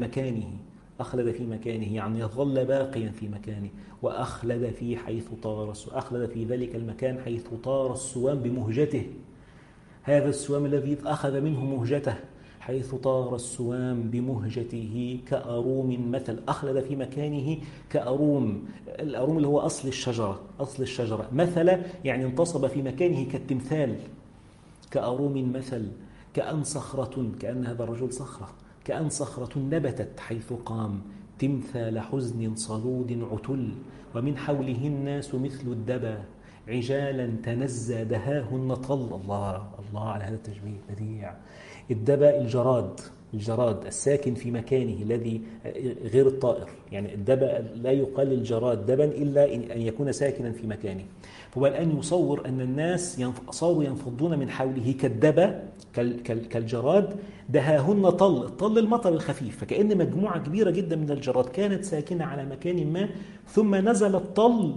مكانه يعني يظل باقيا في مكانه. وأخلد في حيث طار السوام، أخلد في ذلك المكان حيث طار السوام بمهجته، هذا السوام الذي أخذ منه مهجته، حيث طار السوام بمهجته كأروم مثل. أخلد في مكانه كأروم، الأروم اللي هو أصل الشجرة. مثل يعني انتصب في مكانه كالتمثال. كأروم مثل، كأن هذا الرجل صخرة، كأن صخرة نبتت حيث قام، تمثال حزن صلود عتل. ومن حوله الناس مثل الدبا، عجالا تنزى دهاهن طل. الله على هذا التشبيه بديع. الدبا الجراد الساكن في مكانه، الذي غير الطائر، يعني الدبا لا يقال الجراد دبا إلا أن يكون ساكنا في مكانه. فهو الآن يصور أن الناس صاروا ينفضون من حوله كالدبا كالجراد، دهاهن طل المطر الخفيف. فكأن مجموعة كبيرة جدا من الجراد كانت ساكنة على مكان ما، ثم نزل الطل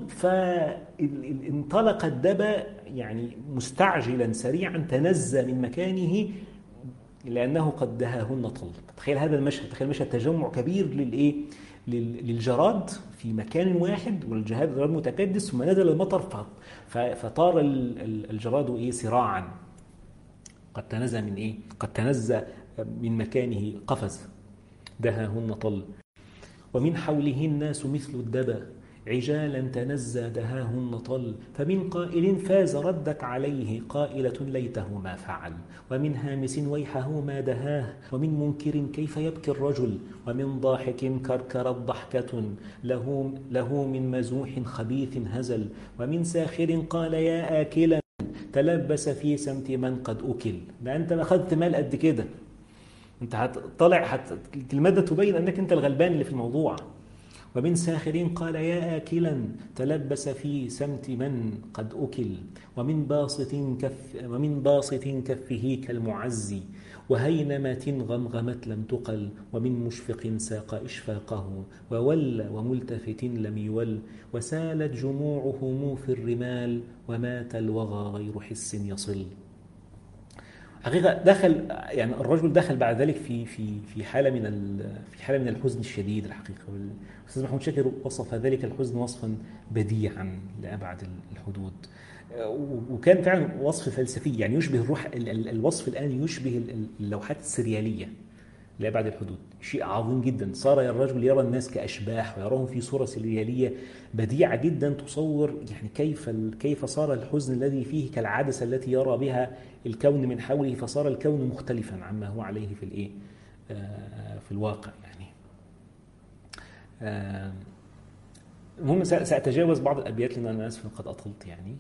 فانطلق الدبا يعني مستعجلا سريعا، تنزى من مكانه لأنه قد دهاهن طل. تخيل هذا المشهد، تخيل مشهد تجمع كبير للجراد في مكان واحد، والجراد متكدس، ثم نزل المطر فطار الجراد سراعا. قد تنزى من مكانه قفز، دهاهن طل. ومن حوله الناس مثل الدبا، عجالا تنزى دهاهن طل. فمن قائل فاز ردت عليه قائلة ليته ما فعل. ومن هامس ويحه ما دهاه، ومن منكر كيف يبكي الرجل. ومن ضاحك كركرت ضحكة، له من مزوح خبيث هزل. ومن ساخر قال يا آكلا، تلبس في سمت من قد أكل. ده أنت أخذت مال قد كده، أنت هتطلع المادة تبين أنك أنت الغلبان اللي في الموضوع. ومن ساخر قال يا آكلا، تلبس في سمت من قد أكل. ومن باسط كفه كالمعزي، وهينمة غمغمت لم تقل. ومن مشفق ساق إشفاقه، وولى وملتفت لم يول. وسالت جموعهم في الرمال، ومات الوغى غير حس يصل. حقيقة دخل يعني الرجل دخل بعد ذلك في حالة من الحزن الشديد الحقيقة. والأستاذ محمود شاكر وصف ذلك الحزن وصفا بديعا لأبعد الحدود، وكان فعلا وصف فلسفي، يعني يشبه الروح. الوصف الآن يشبه اللوحات السريالية لأبعد الحدود. شيء عظيم جدا. صار الرجل يرى الناس كأشباح ويراهم في صورة سريالية بديعة جدا تصور يعني كيف صار الحزن الذي فيه كالعدسة التي يرى بها الكون من حوله، فصار الكون مختلفا عما هو عليه في الواقع يعني. المهم سأتجاوز بعض الأبيات لأن أنا آسف قد أطلت يعني.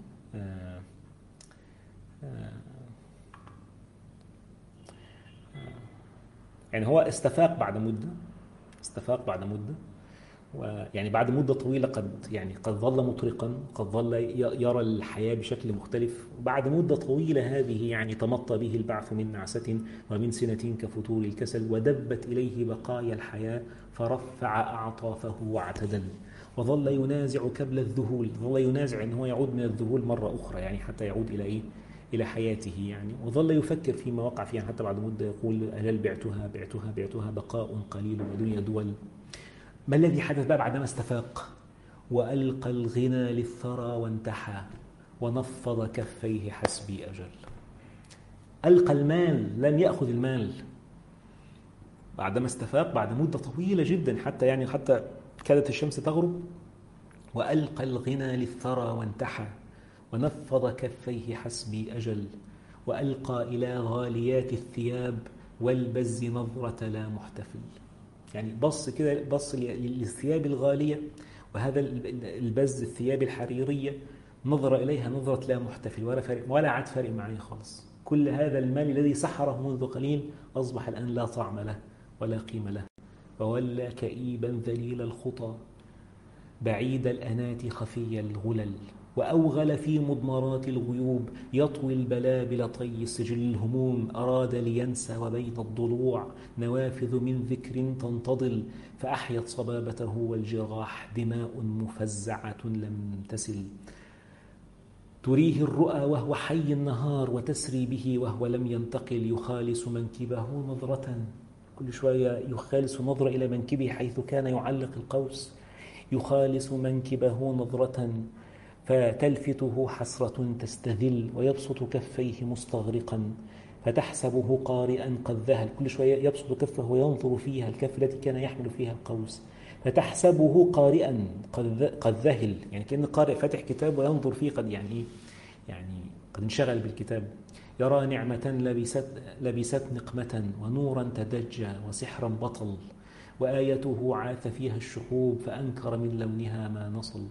يعني هو استفاق بعد مدة، ويعني بعد مدة طويلة قد ظل مطرقا، قد ظل يرى الحياة بشكل مختلف. بعد مدة طويلة هذه يعني تمطى به البعث من نعسة ومن سنة كفتور الكسل، ودبت إليه بقايا الحياة فرفع أعطافه واعتدل. وظل ينازع كبل الذهول، ظل ينازع أنه يعود من الذهول مرة أخرى يعني حتى يعود إلى حياته يعني. وظل يفكر فيما وقع فيها حتى بعد مدة يقول أجل بعتها بقاء قليل ودنيا دول. ما الذي حدث بقى بعدما استفاق؟ وألقى الغنى للثرى وانتحى، ونفض كفيه حسبي أجل. ألقى المال، لم يأخذ المال بعدما استفاق بعد مدة طويلة جدا حتى كادت الشمس تغرب. وألقى الغنى للثرى وانتحى، ونفض كفيه حسبي أجل. وألقى إلى غاليات الثياب والبز نظرة لا محتفل. يعني بص للثياب الغالية، وهذا البز الثياب الحريرية نظر إليها نظرة لا محتفل، ولا عاد فارق معي خالص. كل هذا المال الذي سحره منذ قليل أصبح الآن لا طعم له ولا قيمة له. وولى كئيبا ذليل الخطى، بعيد الأنات خفي الغلل. وأوغل في مضمرات الغيوب، يطوي البلابل طي سجل الهموم. أراد لينسى وبين الضلوع نوافذ من ذكر تنتضل. فأحيت صبابته والجراح دماء مفزعة لم تسل. تريه الرؤى وهو حي النهار، وتسري به وهو لم ينتقل. يخالس منكبه نظرة، كل شوية يخالس نظرة إلى منكبه حيث كان يعلق القوس. يخالس منكبه نظرة فتلفته حسرة تستذل. ويبسط كفيه مستغرقا فتحسبه قارئا قد ذهل. كل شوية يبسط كفه وينظر فيها، الكف التي كان يحمل فيها القوس. فتحسبه قارئا قد ذهل، يعني كأن قارئ فاتح كتاب وينظر فيه قد يعني قد انشغل بالكتاب. يرى نعمة لبست نقمة، ونورا تدجى وسحرا بطل. وآيته عاث فيها الشحوب، فأنكر من لونها ما نصل.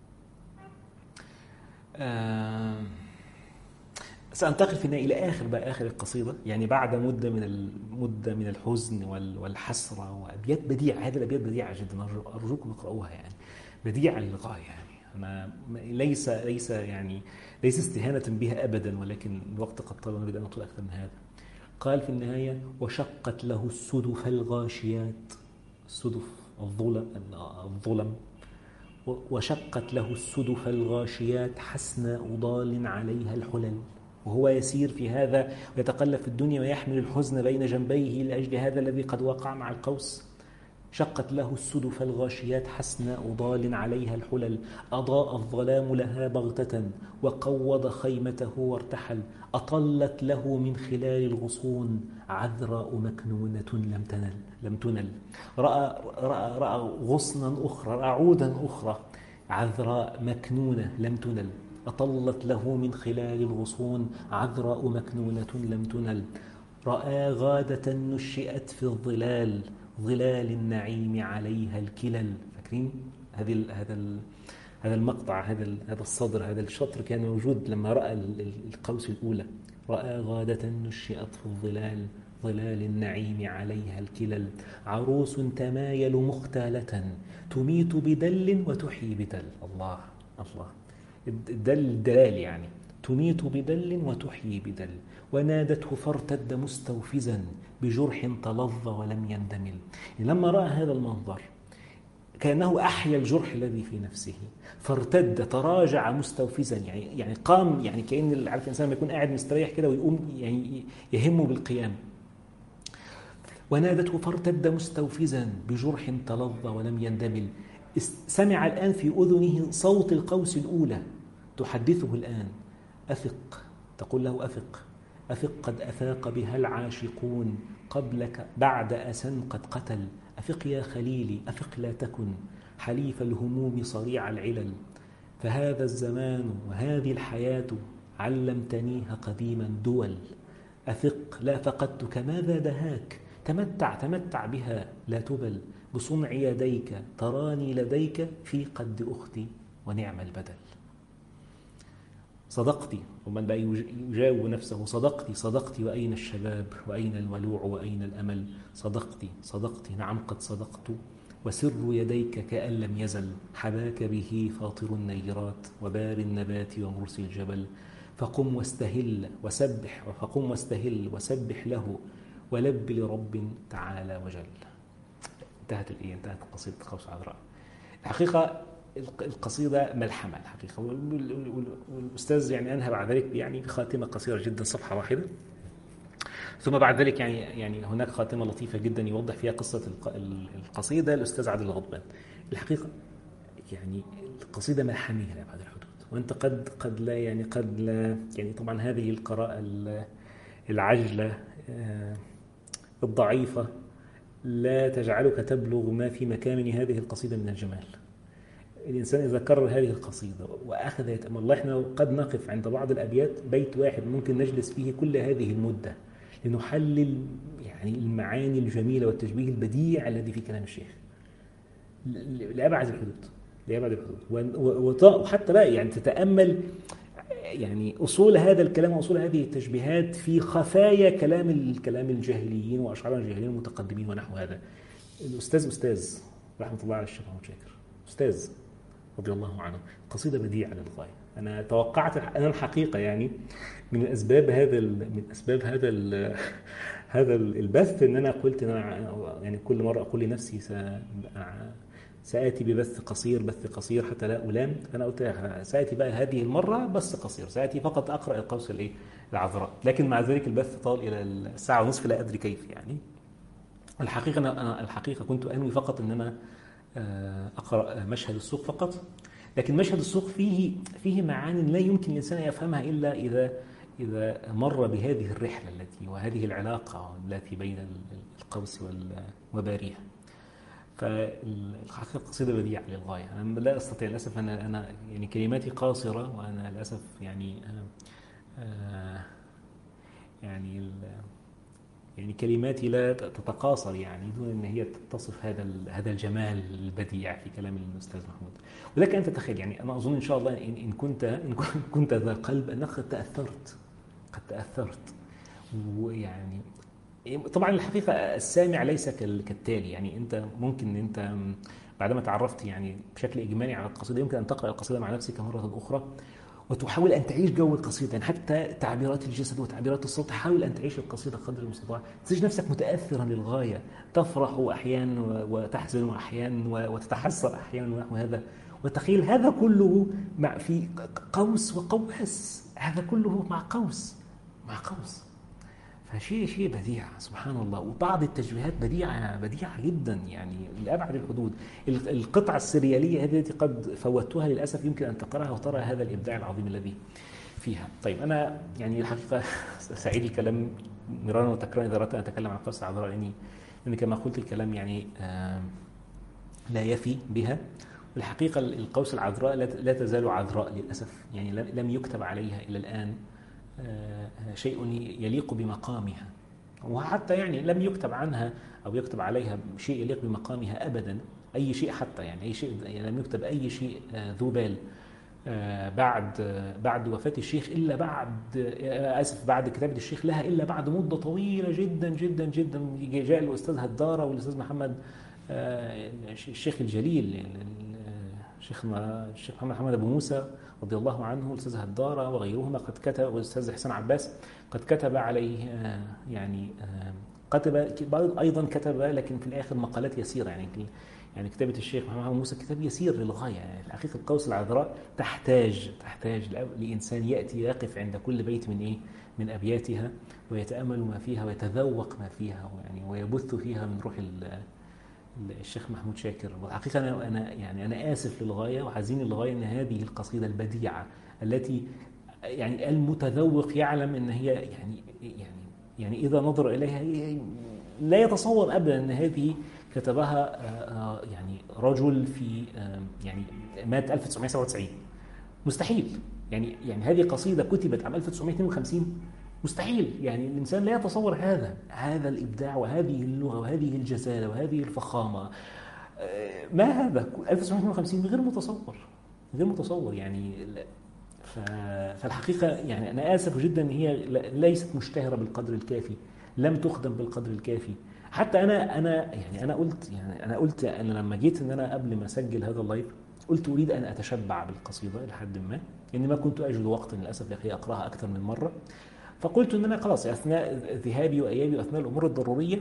سأنتقل في النهاية إلى آخر القصيدة، يعني بعد مدة من الحزن والحسرة، وأبيات بديعة. هذه الأبيات بديعة جدا، أرجوكم اقرأوها يعني، بديعة للغاية يعني. أنا ليس استهانة بها أبدا، ولكن الوقت قد طال ونريد أن نطول أكثر من هذا. قال في النهاية: وشقت له السدف الغاشيات، السدف الظلم. وشقت له السدف الغاشيات، حسناء ضال عليها الحلل. وهو يسير في هذا ويتقلب في الدنيا ويحمل الحزن بين جنبيه لأجل هذا الذي قد وقع مع القوس. شقت له السدف الغاشيات حسناء ضال عليها الحلل، أضاء الظلام لها بغتة وقوض خيمته وارتحل، أطلت له من خلال الغصون عذراء مكنونة لم تنل. رأى غصنا أخرى، رأى عودا أخرى عذراء مكنونة لم تنل، أطلت له من خلال الغصون عذراء مكنونة لم تنل. رأى غادة نشئت في الظلال، ظلال النعيم عليها الكلل. فاكرين هذا المقطع، هذا الصدر، هذا الشطر كان موجود لما رأى القوس الأولى. رأى غادة نشئت في الظلال، ظلال النعيم عليها الكلل. عروس تمايل مختالة، تميت بدل وتحيي بدل. الله الله، الدلال يعني تميت بدل وتحيي بدل. ونادته فارتد مستوفزا بجرح تلظ ولم يندمل. لما رأى هذا المنظر كأنه أحيا الجرح الذي في نفسه، فارتد، تراجع مستوفزا، يعني قام، يعني كأن عارف الإنسان لما يكون قاعد مستريح كده ويقوم يعني يهمه بالقيام. ونادته فارتد مستوفزا بجرح تلظ ولم يندمل. سمع الآن في أذنه صوت القوس الأولى تحدثه الآن: أفق، تقول له أفق، أفق قد أفاق بها العاشقون قبلك بعد أسن قد قتل. أفق يا خليلي، أفق لا تكن حليف الهموم صريع العلل. فهذا الزمان وهذه الحياة علمتنيها قديما دول. أفق لا فقدتك ماذا دهاك، تمتع بها لا تبل. بصنع يديك تراني لديك في قد أختي ونعم البدل. صدقتي، ومن بقى يجاوب نفسه: صدقتي وأين الشباب وأين الولوع وأين الأمل. صدقتي نعم قد صدقت، وسر يديك كأن لم يزل. حباك به فاطر النيرات وبار النبات ومرسي الجبل. فقم واستهل وسبح له ولب لرب تعالى وجل. انتهت قصيدة قوس عذراء. الحقيقة القصيدة ملحمة الحقيقة، والأستاذ يعني أنهى بعد ذلك يعني بخاتمة قصيرة جدا، صفحة واحدة. ثم بعد ذلك يعني هناك خاتمة لطيفة جدا يوضح فيها قصة القصيدة الأستاذ عادل الغضبان. الحقيقة يعني القصيدة ملحمية لأبعد الحدود، وأنت قد لا يعني طبعا هذه القراءة العجلة الضعيفة لا تجعلك تبلغ ما في مكامن هذه القصيدة من الجمال. الإنسان إذا كرر هذه القصيدة وأخذ يتأمل، الله إحنا قد نقف عند بعض الأبيات بيت واحد ممكن نجلس فيه كل هذه المدة لنحلل يعني المعاني الجميلة والتشبيه البديع الذي في كلام الشيخ لأبعد الحدود. وحتى بقى يعني تتأمل يعني أصول هذا الكلام وأصول هذه التشبيهات في خفايا كلام الجاهليين وأشعار الجاهليين المتقدمين ونحو هذا. الأستاذ رحمة الله على الشيخ محمود شاكر، أستاذ رضي الله عنه، قصيدة بديعة للغاية. أنا توقعت أنا الحقيقة يعني من أسباب هذا البث إن أنا قلت إن أنا يعني كل مرة أقول لنفسي سآتي ببث قصير حتى لا ألام. أنا قلت سآتي بقى هذه المرة بث قصير، سآتي فقط أقرأ القوس العذراء. لكن مع ذلك البث طال إلى الساعة ونصف، لا أدري كيف يعني. الحقيقة أنا الحقيقة كنت أنوي فقط إن أنا أقرأ مشهد السوق فقط، لكن مشهد السوق فيه معاني لا يمكن الإنسان يفهمها إلا إذا مر بهذه الرحلة وهذه العلاقة التي بين القوس وباريها. فالحقيقة قصيدة بديعة للغاية. أنا لا أستطيع للأسف، أنا يعني كلماتي قاصرة، وأنا للأسف يعني يعني كلماتي لا تتقاصر يعني دون أن هي تصف هذا الجمال البديع في كلام الأستاذ محمود. ولكن أنت تخيل يعني أنا أظن إن شاء الله إن كنت ذا قلب أنك قد تأثرت. ويعني طبعا الحقيقة السامع ليس كالتالي، يعني أنت ممكن أنت بعدما تعرفت يعني بشكل إجمالي على القصيدة يمكن أن تقرأ القصيدة مع نفسك مرة أخرى وتحاول أن تعيش جو القصيدة، يعني حتى تعبيرات الجسد وتعبيرات الصوت حاول أن تعيش القصيدة قدر المستطاع، تجد نفسك متأثرا للغاية، تفرح أحيانا وتحزن أحيانا وتتحسر أحيانا ونحو هذا. وتخيل هذا كله في قوس وقوس، هذا كله مع قوس. فشيء بديع سبحان الله. وبعض التشبيهات بديعة جدا يعني لأبعد الحدود. القطعة السريالية هذه التي قد فوتوها للأسف يمكن أن تقرأها وترى هذا الإبداع العظيم الذي فيها. طيب أنا يعني الحقيقة سعيد الكلام مرارا وتكرارا إذا أردت أن أتكلم عن القصة العذراء، لأني كما قلت الكلام يعني لا يفي بها. والحقيقة القوس العذراء لا تزال عذراء للأسف، يعني لم يكتب عليها إلى الآن شيء يليق بمقامها، وحتى يعني لم يكتب عنها أو يكتب عليها شيء يليق بمقامها أبدا. أي شيء حتى يعني أي شيء يعني لم يكتب أي شيء ذو بال بعد وفاة الشيخ إلا بعد كتابة الشيخ لها إلا بعد مدة طويلة جدا جدا جدا. جاء الأستاذ هدارة والأستاذ محمد الشيخ الجليل الشيخ محمد أبو موسى رضي الله عنه، الأستاذ هدارة وغيرهما قد كتب، والأستاذ حسين عباس قد كتب عليه يعني كتب أيضا كتب، لكن في الآخر مقالات يسيرة يعني كتابة الشيخ محمد أبو موسى كتاب يسير للغاية. يعني الحقيقة القوس العذراء تحتاج لإنسان يأتي يقف عند كل بيت من أبياتها ويتأمل ما فيها ويتذوق ما فيها يعني ويبث فيها من روح الشيخ محمود شاكر. والحقيقة أنا آسف للغاية وحزين للغاية أن هذه القصيدة البديعة التي يعني المتذوق يعلم أن هي يعني إذا نظر إليها لا يتصور أبدا أن هذه كتبها يعني رجل في يعني مات 1997 مستحيل. يعني هذه قصيدة كتبت عام 1952 مستحيل. يعني الإنسان لا يتصور هذا الإبداع وهذه اللغة وهذه الجزالة وهذه الفخامة. ما هذا 1952 غير متصور يعني. فالحقيقة يعني أنا آسف جدا أن هي ليست مشتهرة بالقدر الكافي، لم تخدم بالقدر الكافي. حتى أنا قلت أنا لما جيت أن أنا قبل ما أسجل هذا اللايف قلت أريد أن أتشبع بالقصيدة لحد ما، لأني ما كنت أجد وقت للأسف لكي أقرأها أكثر من مرة. فقلت أن أنا خلاص أثناء ذهابي وإيابي وأثناء الأمور الضرورية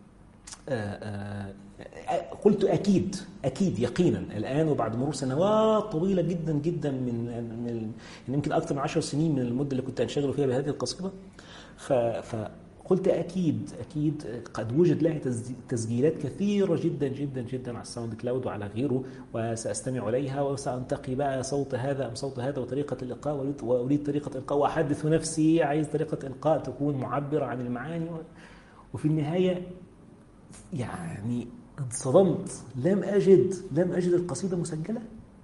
قلت أكيد يقينا الآن وبعد مرور سنوات طويلة جدا جدا من يمكن أكثر من 10 سنين من المدة اللي كنت أنشغل فيها بهذه القصيدة، فقلت أكيد قد وجد لها تسجيلات كثيرة جدا جدا جدا على الساوند كلاود وعلى غيره، وسأستمع إليها وسأنتقي بقى صوت هذا أم صوت هذا وطريقة الإلقاء، وأريد طريقة إلقاء وأحدث نفسي عايز طريقة إلقاء تكون معبرة عن المعاني. وفي النهاية يعني انصدمت، لم أجد القصيدة مسجلة.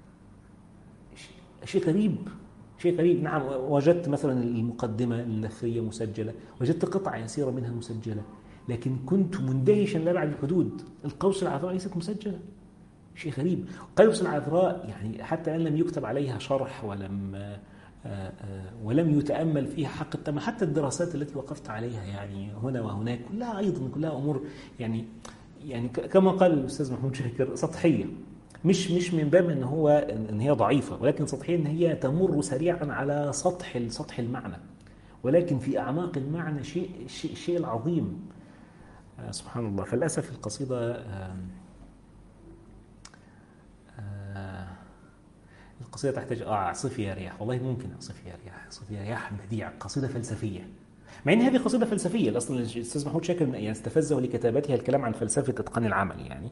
شيء غريب. نعم وجدت مثلا المقدمة النثرية مسجلة، وجدت قطعة يسيرة منها مسجلة، لكن كنت مندهشا لأبعد الحدود. القوس العذراء ليست مسجلة. شيء غريب. قوس العذراء يعني حتى أن لم يكتب عليها شرح ولم يتأمل فيها حق التأمل. حتى الدراسات التي وقفت عليها يعني هنا وهناك كلها أمور يعني كما قال الأستاذ محمود شاكر سطحية، مش من باب ان هي ضعيفة، ولكن سطحية ان هي تمر سريعا على سطح المعنى، ولكن في اعماق المعنى شيء العظيم. سبحان الله. فللاسف القصيدة تحتاج اعصفي يا رياح. والله ممكن اعصفي يا رياح بديع، قصيدة فلسفية، مع ان هذه قصيدة فلسفية. اصلا الاستاذ محمود شاكر يعني استفزه لكتابتها الكلام عن فلسفة اتقان العمل يعني.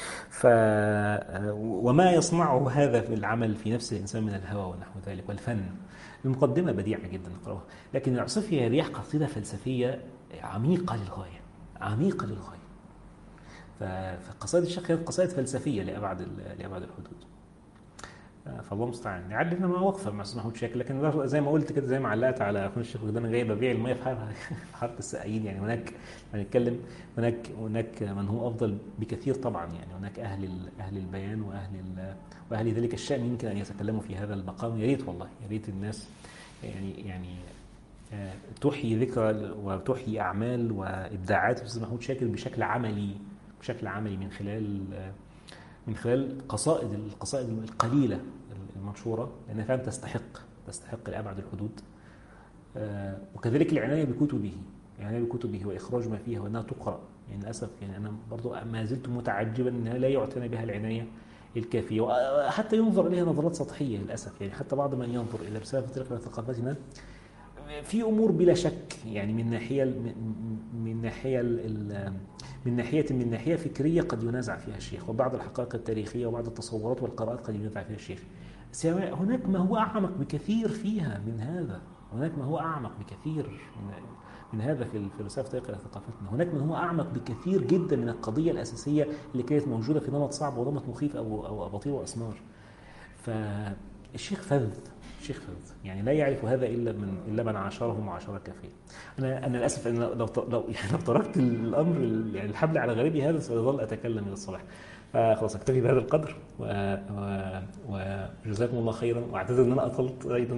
وما يصنعه هذا في العمل في نفس الإنسان من الهوى ونحو ذلك والفن. المقدمة بديعة جدا نقرأها، لكن اعصفي يا رياح قصيدة فلسفية عميقة للغاية. فقصائد الشيخ كانت قصائد فلسفية لأبعد الحدود. فالله المستعان. يعني لنا ما وقفه مع استاذ محمود شاكر، لكن زي ما قلت كده، زي ما علقت على اخونا الشيخ وجدان، جاي ببيع الميه في حاره السقايين. يعني هناك هنتكلم هناك من هو افضل بكثير طبعا. يعني هناك اهل البيان واهل ذلك الشأن يمكن ان يتكلموا في هذا المقام. يا ريت والله، يا ريت الناس يعني تحيي ذكرى وتحيي اعمال وابداعات الاستاذ محمود شاكر بشكل عملي من خلال القصائد القليلة المنشورة، لأنها فعلا تستحق لأبعد الحدود. وكذلك العناية بكتبه وإخراج ما فيها وأنها تقرأ. يعني للأسف يعني أنا برضو ما زلت متعجبا أنها لا يعتنى بها العناية الكافية، وحتى ينظر إليها نظرات سطحية للأسف. يعني حتى بعض من ينظر إلى رسالة طريقة ثقافتنا في امور بلا شك يعني من ناحيه فكريه قد ينازع فيها الشيخ، وبعض الحقائق التاريخيه وبعض التصورات والقراءات قد ينازع فيها الشيخ. هناك ما هو اعمق بكثير فيها من هذا، هناك ما هو اعمق بكثير من هذا في الفلسفه طريقه ثقافتنا. هناك ما هو اعمق بكثير جدا من القضيه الاساسيه اللي كانت موجوده في نمط صعب ونمط مخيف او اباطيل واسمار. فالشيخ فذ، الشيخ فذ يعني لا يعرف هذا الا من عاشره معاشره كافيه. انا للاسف ان لو تركت الامر يعني الحبل على غريبي هذا سأظل اتكلم الى الصباح. فخلاص اكتفي بهذا القدر، وجزاكم الله خيرا، واعتذر ان انا اطلت ايضا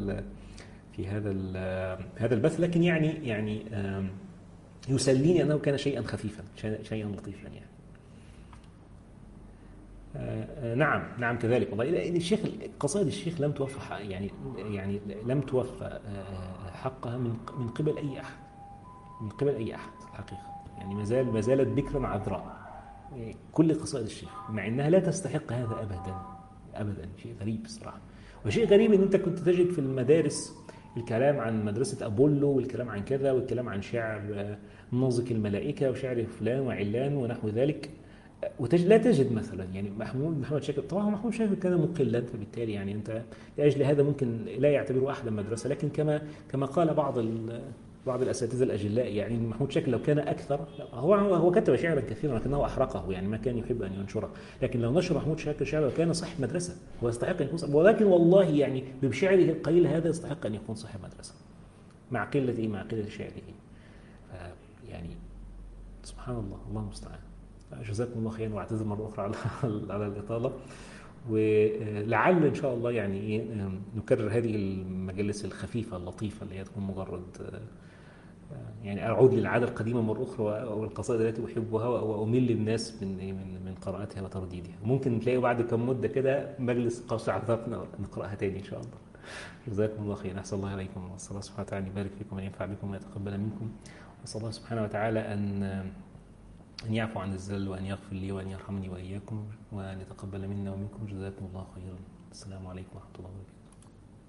في هذا البث، لكن يعني يسليني انه كان شيئا خفيفا، شيئا لطيفا يعني. نعم كذلك والله. الشيخ قصائد الشيخ لم توفى يعني لم توفى حقها من قبل اي احد، من قبل اي احد الحقيقه. يعني ما زالت بكرا عذراء كل قصائد الشيخ، مع انها لا تستحق هذا ابدا. شيء غريب الصراحه. وشيء غريب ان انت كنت تجد في المدارس الكلام عن مدرسه ابولو، والكلام عن كذا، والكلام عن شعر ناظك الملائكه وشعر فلان وعلان ونحو ذلك، لا تجد مثلا يعني محمد شاكر. طبعا محمود شاكر كان مقلا، فبالتالي يعني انت لاجل هذا ممكن لا يعتبره احد مدرسه، لكن كما قال بعض الاساتذه الاجلاء، يعني محمود شاكر لو كان اكثر، هو كتب شعرا كثيرا لكنه احرقه، يعني ما كان يحب ان ينشره. لكن لو نشر محمود شاكر شعره كان صاحب مدرسه، هو يستحق ان يكون صاحب، ولكن والله يعني بشعره القليل هذا يستحق ان يكون صاحب مدرسه مع قله شعره. يعني سبحان الله، الله المستعان. جزاكم الله خيرا، واعتذر مرة أخرى على الإطالة، ولعل إن شاء الله يعني نكرر هذه المجالس الخفيفة اللطيفة اللي هي تكون مجرد يعني أعود للعادة القديمة مرة أخرى، والقصائد التي أحبها وأمل الناس من قراءتها وترديدها. ممكن تلاقي بعد كم مدة كده مجلس قصر عذاب نقرأها تاني إن شاء الله. جزاكم الله خيرا، أحسن الله عليكم، وأسأل الله سبحانه وتعالى يبارك فيكم وينفع بكم ويتقبل منكم، وأسأل الله سبحانه وتعالى أن يعفو عن الزل، وأن يغفر لي، وأن يرحمني وإياكم، وأن يتقبل منا ومنكم. جزاكم الله خيرا. السلام عليكم ورحمة الله وبركاته.